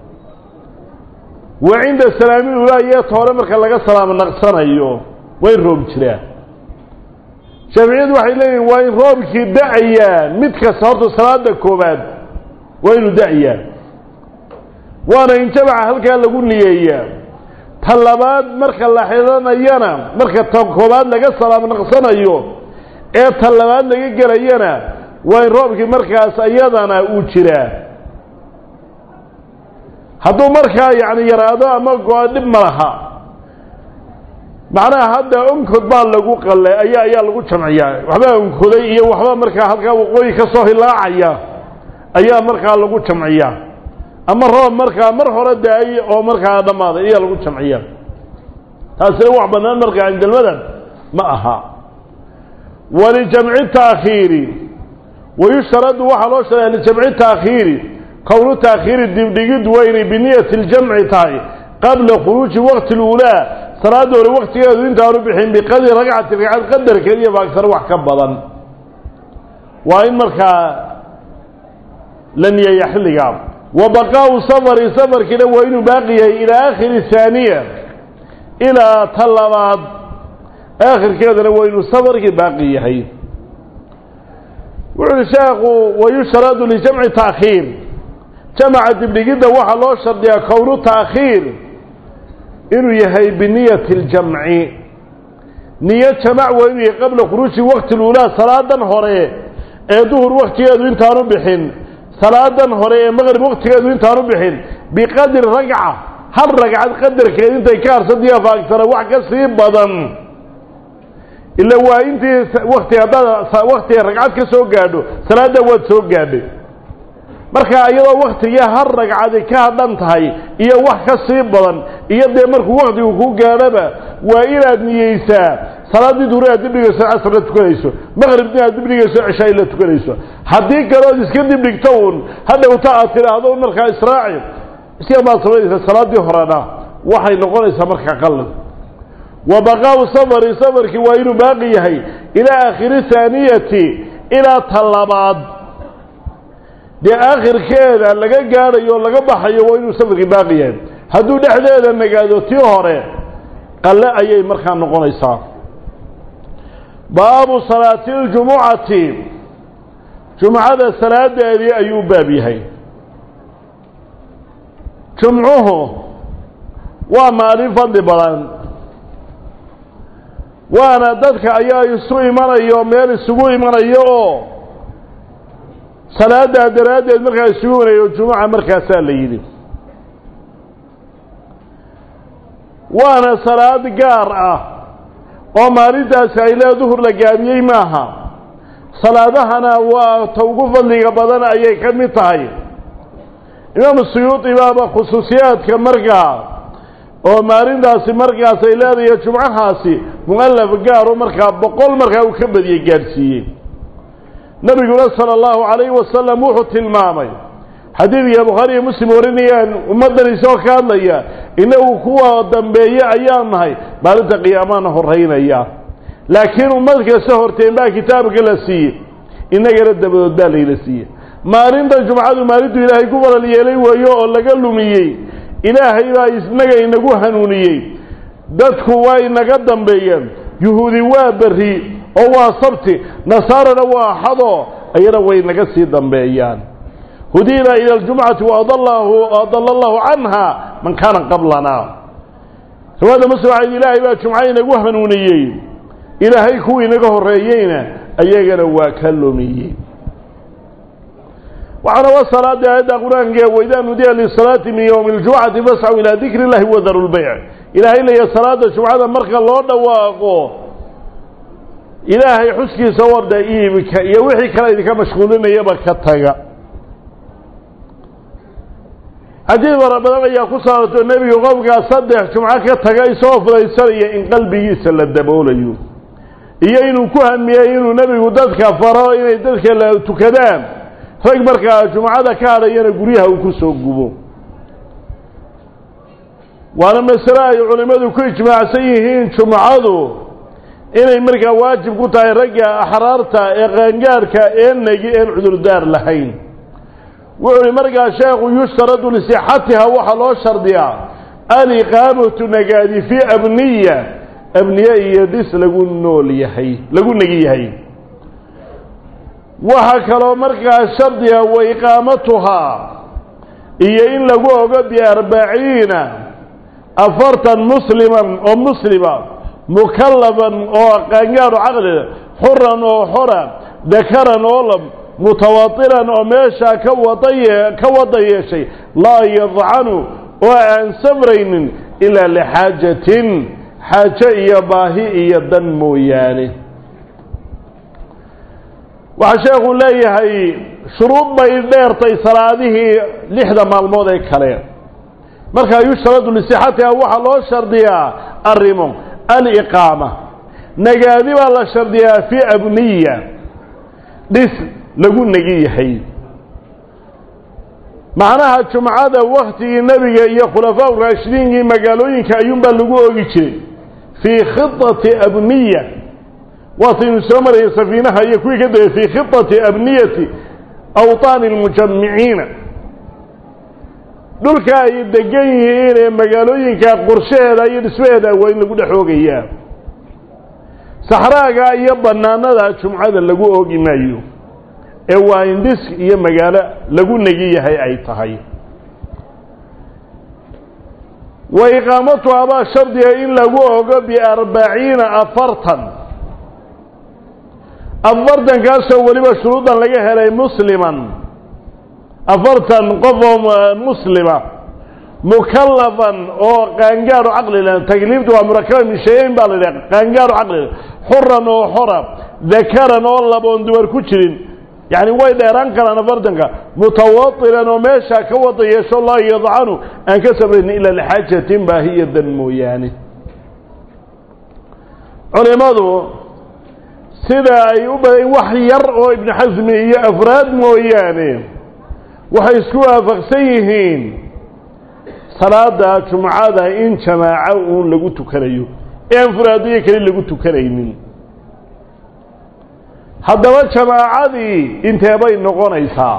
wa cinda salaami ulaa iyo ta hore marka laga salaamo naqsanayo waa in roob jiraa shaaficiyadu waxay leeyihin waa in roobkii da-ayaa mid kasta horta salaada koobaad waa inuu da-ayaa waana in jamaca halkaa lagu niyeeyaa ta labaad marka la xidhanayana marka ta koobaad laga salaamo naqsanayo ee ta labaad laga gelayana waa in roobkii markaas iyadana uu jiraa hadduu markaa yacni yaraado ama go-a dhib ma laha macnaha hadda onkod baa lagu qalle ayaa lagu jamciyaa waxbaa onkoday iyo waxba markaa halkaa waqooyi ka soo hilaacaya ayaa markaa lagu jamciyaa ama roob markaa mar hore da-ay oo markaa dhammaaday ayaa lagu jamciyaa taasina wax bannaan markaa cindalmadan ma aha walijamci taakhiiri wayushtaradu waxaa loo shardiyaa lijamci taakhiiri kownu taakhiiri dibdhigid weynay biniyati ljamci tahay qabla khuruuji waqti lulaa salaada hore waktigeedu intaanu bixin biqadri ragcati ragcad qadarkeed iyo baagsar wax ka badan waa in markaa la niyeeya xilligaa wa baqaau safari safarkiina waa inuu baaqi yahay ilaa aakhiri haaniya إلى طلبات آخر كذا وين صبر باقي هي والشيخ ويشرد لجمع تأخير جمع ابن جدة وحلو شرط يا كون تأخير إنه يهي بنية الجمع نية جمع وإنه قبل خروج وقت الأولى صلاة هوري ظهر وقت يدو انت ربحين صلاة هوري مغرب وقت يدو انت ربحين بقدر رقعة هل رقعة قدر كده انت يكار صديها فاكتر وحكا سيب بدن إلا هو انت وقت رقعة كسوق قادو صلاة واد سوق قادو marka ayadoo waqtiga har ragcad ka hadan tahay iyo wax ka sii badan iyo de markuu waqtigu ku gaaraba waa inaad niyeysaa salaadii duhur aad dibdhigayso asr la tukanayso maghribna aad dibdhigayso cishaa la tukanayso hadii kale oo iska dibdhigto hada uu taa tiraahdo marka israaci iska ma sameeyay salaadii horana waxay noqonaysaa marka qalad wa baqaa safarki waa inuu baaqi yahay ila aakhir thaniyati ila talabaad دي آخر كذا لقى جاري ولا قبح يوينو سفر باقيين هدو دحديدا نقادو تيهوري قال لا أي مرخان نقول إيسا باب صلاة الجمعة جمعة الصلاة دي أيوب بابيهي جمعه ومعرفة بلان وانا دادك أيها يسوي من أيوم ميل السقوي من أيوم صلاة درادة مركز سيونا والجمعة مركز ساليين وانا صلاة قارعة وما ردها سائلة ظهر لقاميي معها صلاة هنا وتوقف اللي قبضنا أي كمتاي إمام السيوطي بابا خصوصيات كمركز وما ردها مركز سائلة الجمعة هاسي مؤلف قار ومركز بقول مركز وكبد يقارسيه نبي صلى الله عليه وسلم وحط المامي حديث يا بخاري مسلم ورنيان ومدني سو كان ليا انه كوا دنبيه ايام هي مالت قيامنا هرين ايام لكن امك سهرتين با كتابك لا سي ان يرد بدال لا سي مارين الجمعه ماريد الهي كبر ليلي ويو oo laga lumiyay ilaahay baa isnaga inagu hanuuniyay dadku way naga dambeeyeen yuhuudi waa bari oo waa sabti nasaarana waa xado ayana way naga sii dambeeyaan hudina ila aljum'ati wa adallahu anha man kana qablana wada masraa'il ilaahi baa jum'ay nagu hanuuniyay ilaahay ku inaga horeeyayna ayagana waa kalumiyay وعلى وصلاة هذا قرآن وإذا نودي للصلاة من يوم الجمعة فاسعوا إلى ذكر الله وذروا البيع إلهي لي صلاة الجمعة مركز الله دواقو إلهي حسكي صور دائمك يوحي كلايدك مشغولين يبقى كتاقا عجيب ربنا يقول صلاة النبي وقفك صدح جمعة كتاقا يصوف ريسالي إن قلبي يسل الدبول أيوه إيانو كهن ميانو نبي وددك فرائن يددك تكدام rag markaa jumcada ka hadhayana guryaha uu ku soo gubo waana mas'ala ay culimadu ku ijmaacsan yihiin jumcadu inay markaa waajib ku tahay ragga axraarta ee qaangaarka ee nagi ee cudur daar lahayn wuxuu markaa sheekhu yushtaradu li sihhatiha waxa loo shardiyaa an iqamatu nagaadi fi abniya iyo dis lagu nool yahay lagu nagi yahay waxa kale markaa shardiga way iqaamatuha iyo in lagu ogo bi 40 afartan musliman oo muslima mukallaban oo qaangaar aqli xurran oo xora dakaran oo lab mutawatiran oo meesha ka wadayeeshay la yadhanu oo aan sabraynin ila lihajatin haja iyo baahi iyo dan mooyaane وشيخ ليهي شروط بيديرتي صلاته لحظة مالمود اي كلام marka yushtaradu li sihhatiha waxa loo shardiyaa arimo al-iqama nagaadi baa la shardiyaa fi abniya dis lagu nagi yahay macnaha jumcada waqtigii nabiga iyo khulafaa raashidiinki magaalooyinka ayuun baa lagu oogi jiray fi khitati abniya وصين سمر سفينها يكوي كده في خطة أبنية أوطان المجمعين dhulka ay degan yihiin ee magaalooyinka qorsheeda iyo dhismaheeda waa in lagu dhaxoogayaa saxraaga iyo banaanada jumcada lagu oogi maayo ee waa in dhis iyo magaalo lagu nagi yahay ay tahay wa iqaamatuha baa shardiga in lagu oogo ب40 أفرتن kaasoo waliba shuruudan laga helay musliman 40 qof muslima mukallafan oo qaangaar aqli leh tagliiftu waa murakab min shay'in baa la yiraahdaa qaangaar aqli xurran oo xora dakaran oo laboon dumar ku jirin yani way dheeraan karaan 40ka mutawattilan oo meesha ka wada yeesho la yadcanu aan ka sabrin ila lixaajatin baahiyadan mooyaane culimadu sida ay u badan wax yar oo ibn Hazm iyo afraad mooyaane waxay isku waafaqsan yihiin salaada jumcada in jamaaca uu lagu tukanayo ee afraadiye kale lagu tukanaynin haddaba jamaacadii intee bay noqonaysaa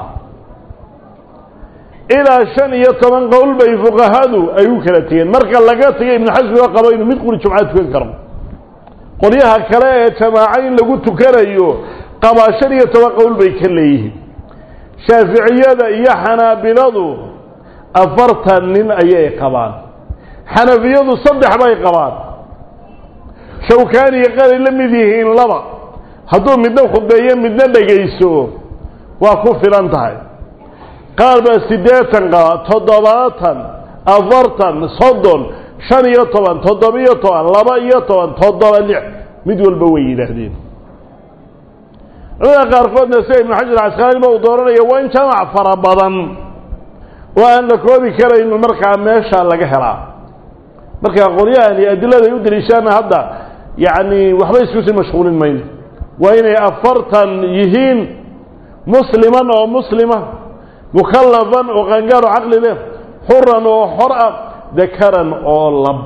ilaa 15 qowl bay fuqahadu ay u kala tageen marka laga tagay ibn Hazm oo qabo inuu mid quri jumcada tukan karo qolyaha kale ee jamaaca in lagu tukanayo qabaashan iyo 10 qowl bay ka leeyihiin shaafiiciyada iyo xanaabiladu 40 nin ayay qabaan xanafiyadu 3 bay qabaan shawkaani qari la mid yihiin laba hadduu midna khudbeeyo midna dhageyso waa ku filan tahay qaar ba 80 qaba 70 40 30 15 17 mid walba way yiraahdeen wada qaarkoodna say ibn Hajar al-Asqalani ma dooranaya waa in jamaac fara badan oo aan la koobi karin marka meesha laga helaa marka qolyahan adilada u dirishaan hadda yaani waxba isku si mashquulin mayn waa inay 40 yihiin musliman oo muslima mukallafan oo qaangaar aqli leh xurran oo xor ah ذكرن أو لب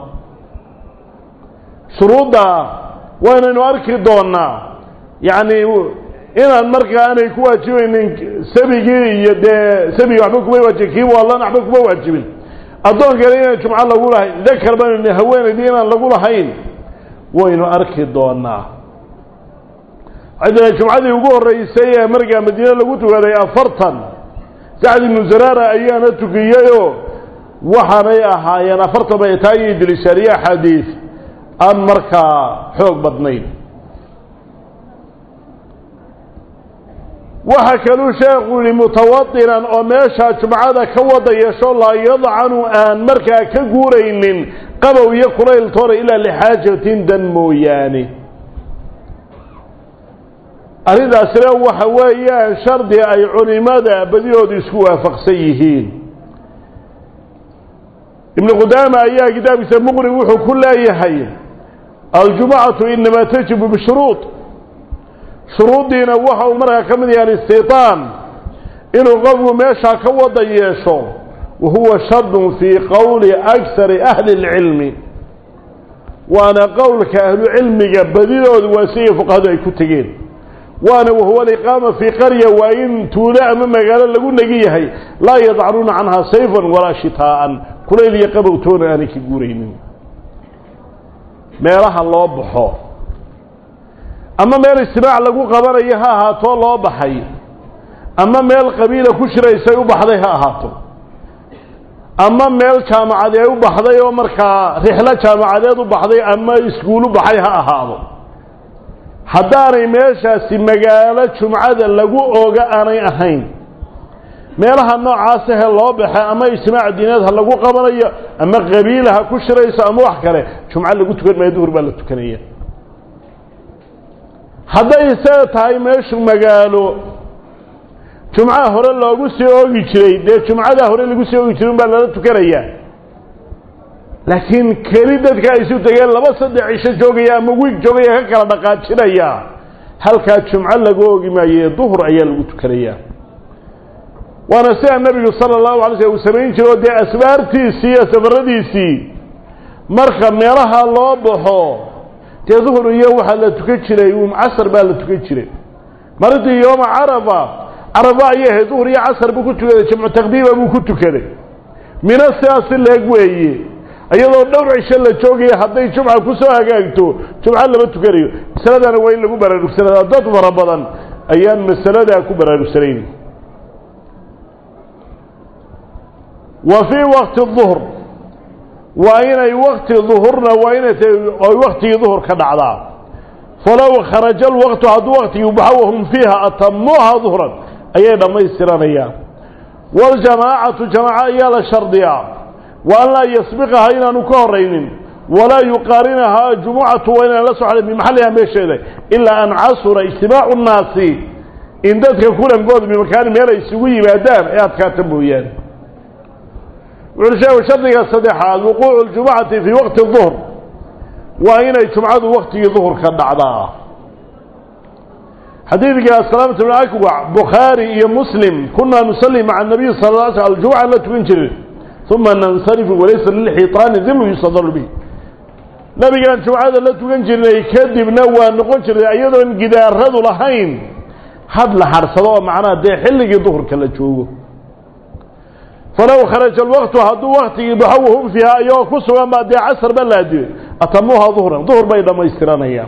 شروطا وين نؤركي دونا يعني إن المركة أنا يكون واجبين سبيجي يد سبي يحبك ما يواجهكي والله نحبك ما واجبين أظن قالين جمعة الله قولها ذكر بين الهوين دينا الله قولها هين وين نؤركي دونا عندنا جمعة يقول الرئيسية مركة مدينة لقوتوا هذا أفرطا سعد بن زرارة أيانا تكييو waxaanay ahaayeen 40 bay taayay dilishariya xadiis aan marka xoog badnayn waxa kale sheekhu li mutawattiran oo meesha jumcada ka wada yeesho la yadcanu aan marka ka guureynin qabow iyo kuleyl toona ila lihaajatin dan mooyaane aridaasna waxa weeyaan shardi ay culimada badiyoodu isku waafaqsan yihiin ابن قدامة أيها كتاب سمغري وحو كل أيهي الجمعة إنما تجب بشروط شروط دينا وحو مرها كمن يعني السيطان إنه قبل ماشا كوضا يشو وهو شرط في قول أكثر أهل العلم وأنا قولك أهل علم بديل وسيء فقهاء كتجين وأنا وهو الإقامة في قرية وإن تولاء مما قال لقول نجيهي لا يضعرون عنها صيفا ولا شتاء كل يقبلون أنا كجورين ما راح الله بحو أما ما الاستماع لقول قبر إياها هاتو الله بحي أما ما القبيلة كشرة يسيو بحضيها هاتو أما ما الجامعة يو بحضي ومركا رحلة جامعة يو بحضي أما يسقولوا بحيها هاتو حداري ماشا سمجالة جمعة لقول أوجا أنا أهين meelaha noocaas ah loo baxay ama ismaac diineed ha lagu qabanayo ama qabiilaha ku shirayso ama wax kale jumcada lagu tukan maayo duhur baa la tukanaya haday tahay meeshu magaalo jumcada hore loogu soo oogi jiray de jumcada hore lagu soo oogi jiray baa la tukanaya laakiin kali dadka ay soo tageen 2-3 cisho joogaya ama wiig joogaya ka kala dhaqaajinaya halka jumcada lagu oogi maayo duhur ayaa lagu tukanaya وانا سيء النبي صلى الله عليه وسلم جروا دي أسبارتيسي أسبرديسي مرخب ميرها الله بحو تظهر يوحى لتكتشري يوم عصر بالتكتشري مرض يوم عرفة ايه ظهر يا عصر بكتو جمع تقديم بكتو كده من السياسة اللي أقويه أيضا دور عشان لتشوقي حتى جمعة كسوها قاعدتو جمعة لما تكريو مسألة أنا وين لقوا برا مسألة ضد رمضان أيام مسألة أكو برا مسألين وفي وقت الظهر وأين وقت ظهرنا وأين وقت ظهر كدعاء فلو خرج الوقت عد وقت يبحوهم فيها أتموها ظهرا أيضا ما يستران أيام والجماعة جماعة إيال الشرطية وأن لا يسبقها إلى نكورين ولا يقارنها جمعة وإن لا سعى بمحلها مشهد إلا أن عصر اجتماع الناس إن ذاتك كولا نقول بمكان ميلا يسوي بأدام إياد كاتبه يعني والرجاء الشرطية الصديحة وقوع الجمعة في وقت الظهر وأين جمعة وقت ظهر كالدعضاء حديث السلامة بن أكوع بخاري يا مسلم كنا نصلي مع النبي صلى الله عليه وسلم الجمعة لا تنجر ثم ننصرف وليس للحيطان ذل يصدر به نبي قال الجمعة لا تنجر يكذب نوى نقول أيضا قدار رضو لحين حد لحرصة معنا دي حلق ظهر كلا تشوفه فلو خرج الوقت وهذا وقت يضحوهم فيها أيها كسوا ما دي عصر بلادي أتموها ظهرا ظهر بيضا ما يستران أيام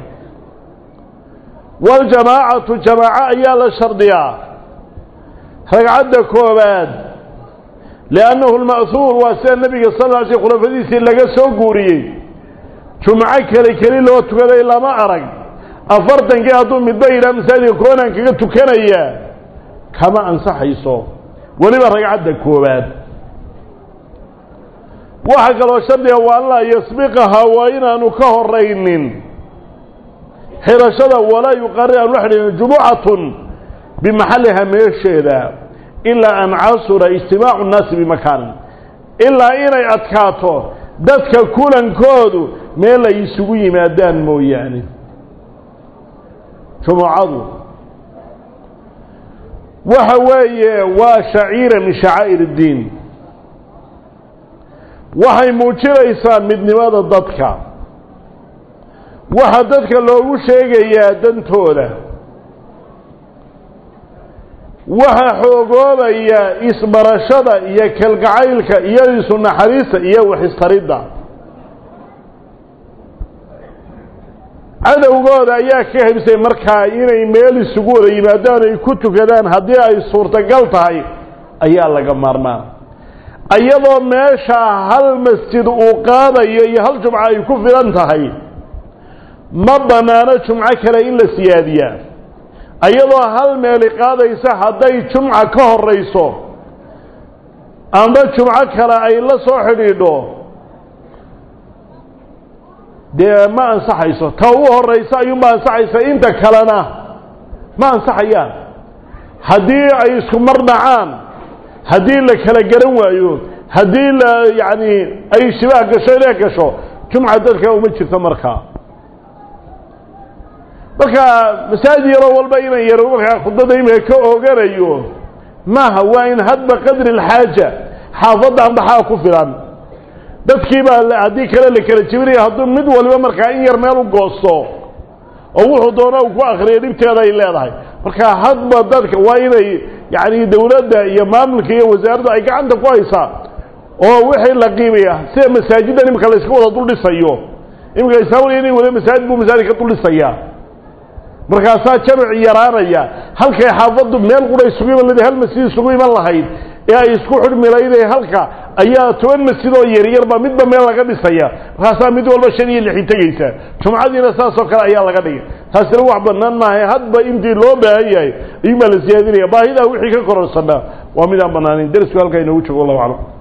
والجماعة جماعة أيال الشرطية رقعد كوباد لأنه المأثور واسأل النبي صلى الله عليه وسلم فديس لقى سوقوري جمعة كري لو تقضي إلا ما أرق أفرطا كهدون من بيلا مسادي كونا كتكنيا كما أنصح يصوف ولما رقعد كوباد وحق الله الشرطية والله يسبقها وإن نكهر رينين حرشة ولا يقرر الوحد جمعة بمحلها ميشيدا إلا أن عصر اجتماع الناس بمكان إلا إن أتكاته ذاتك كولا كودو ميلا يسوي مادان موياني جمعة وحوي وشعير من شعائر الدين وحي موجر إيسان من نماذا ضدك waxa dadka loogu sheegayaa dantooda waxa xoogoobayya isbarashada iyo kalgacaylka iyo isu naxariista iyo waxistarida cadawgooda ayaa ka hebsay markaa inay meel isugu wada yimaadaan ay ku tukadaan haddii ay suurtagal tahay ayaa laga maarmaan ayadoo meesha hal masjid uu qaadayo iyo hal jumca ay ku filan tahay ما بنانا جمعة كلا إلا سيادية أيضا هل مالي قاديسة هدي جمعة كهر ريسو أما جمعة كلا أي لا صحريدو دي ما أنصح يسو توه الرئيسة يوم ما أنصح يسو إنت كلنا ما أنصح يان هدي أيسكم مرنا عام هدي لك لا قروا أيون هدي يعني أي شباب كشو لا كشو جمعة ذلك ومتش ثمرها marka masaajid yaro walba inay yaro marka khudbada imay ka ooganayo ma hawa in hadba qadri alhaaja xaafada aan dhaxaa ku filan dadkii baa hadii kale la kala jibinay haduu mid walba marka in yar meel u goosto oo wuxuu doonaa ku akhriyo dhibteeda ay leedahay marka hadba dadka waa inay yaani dawladda iyo maamulka iyo wasaaradda ay gacanta ku haysaa oo wixii la qiimeeyaa sida masaajidan imka la isku wada dul dhisayo imka isaaway inay wada masaajid buu masaajid ka dul dhisayaa markaasaa jamci yaraanaya halkay xaafadu meel qura isugu iman hal masjid isugu iman lahayd ee ay isku xidhmilayday halka ayaa 10 masjid oo yar ba midba meel laga dhisaya markaasaa mid walba 5 iyo 6 tagaysa jumcadiina saas oo kale ayaa laga dhigay taasina wax banaan maahay hadba intii loo baahan yahay ima la siyaadinaya baahida wixii ka kororsanaa waa mid aan banaanin darasku halka inoo joogo Allahu a'lam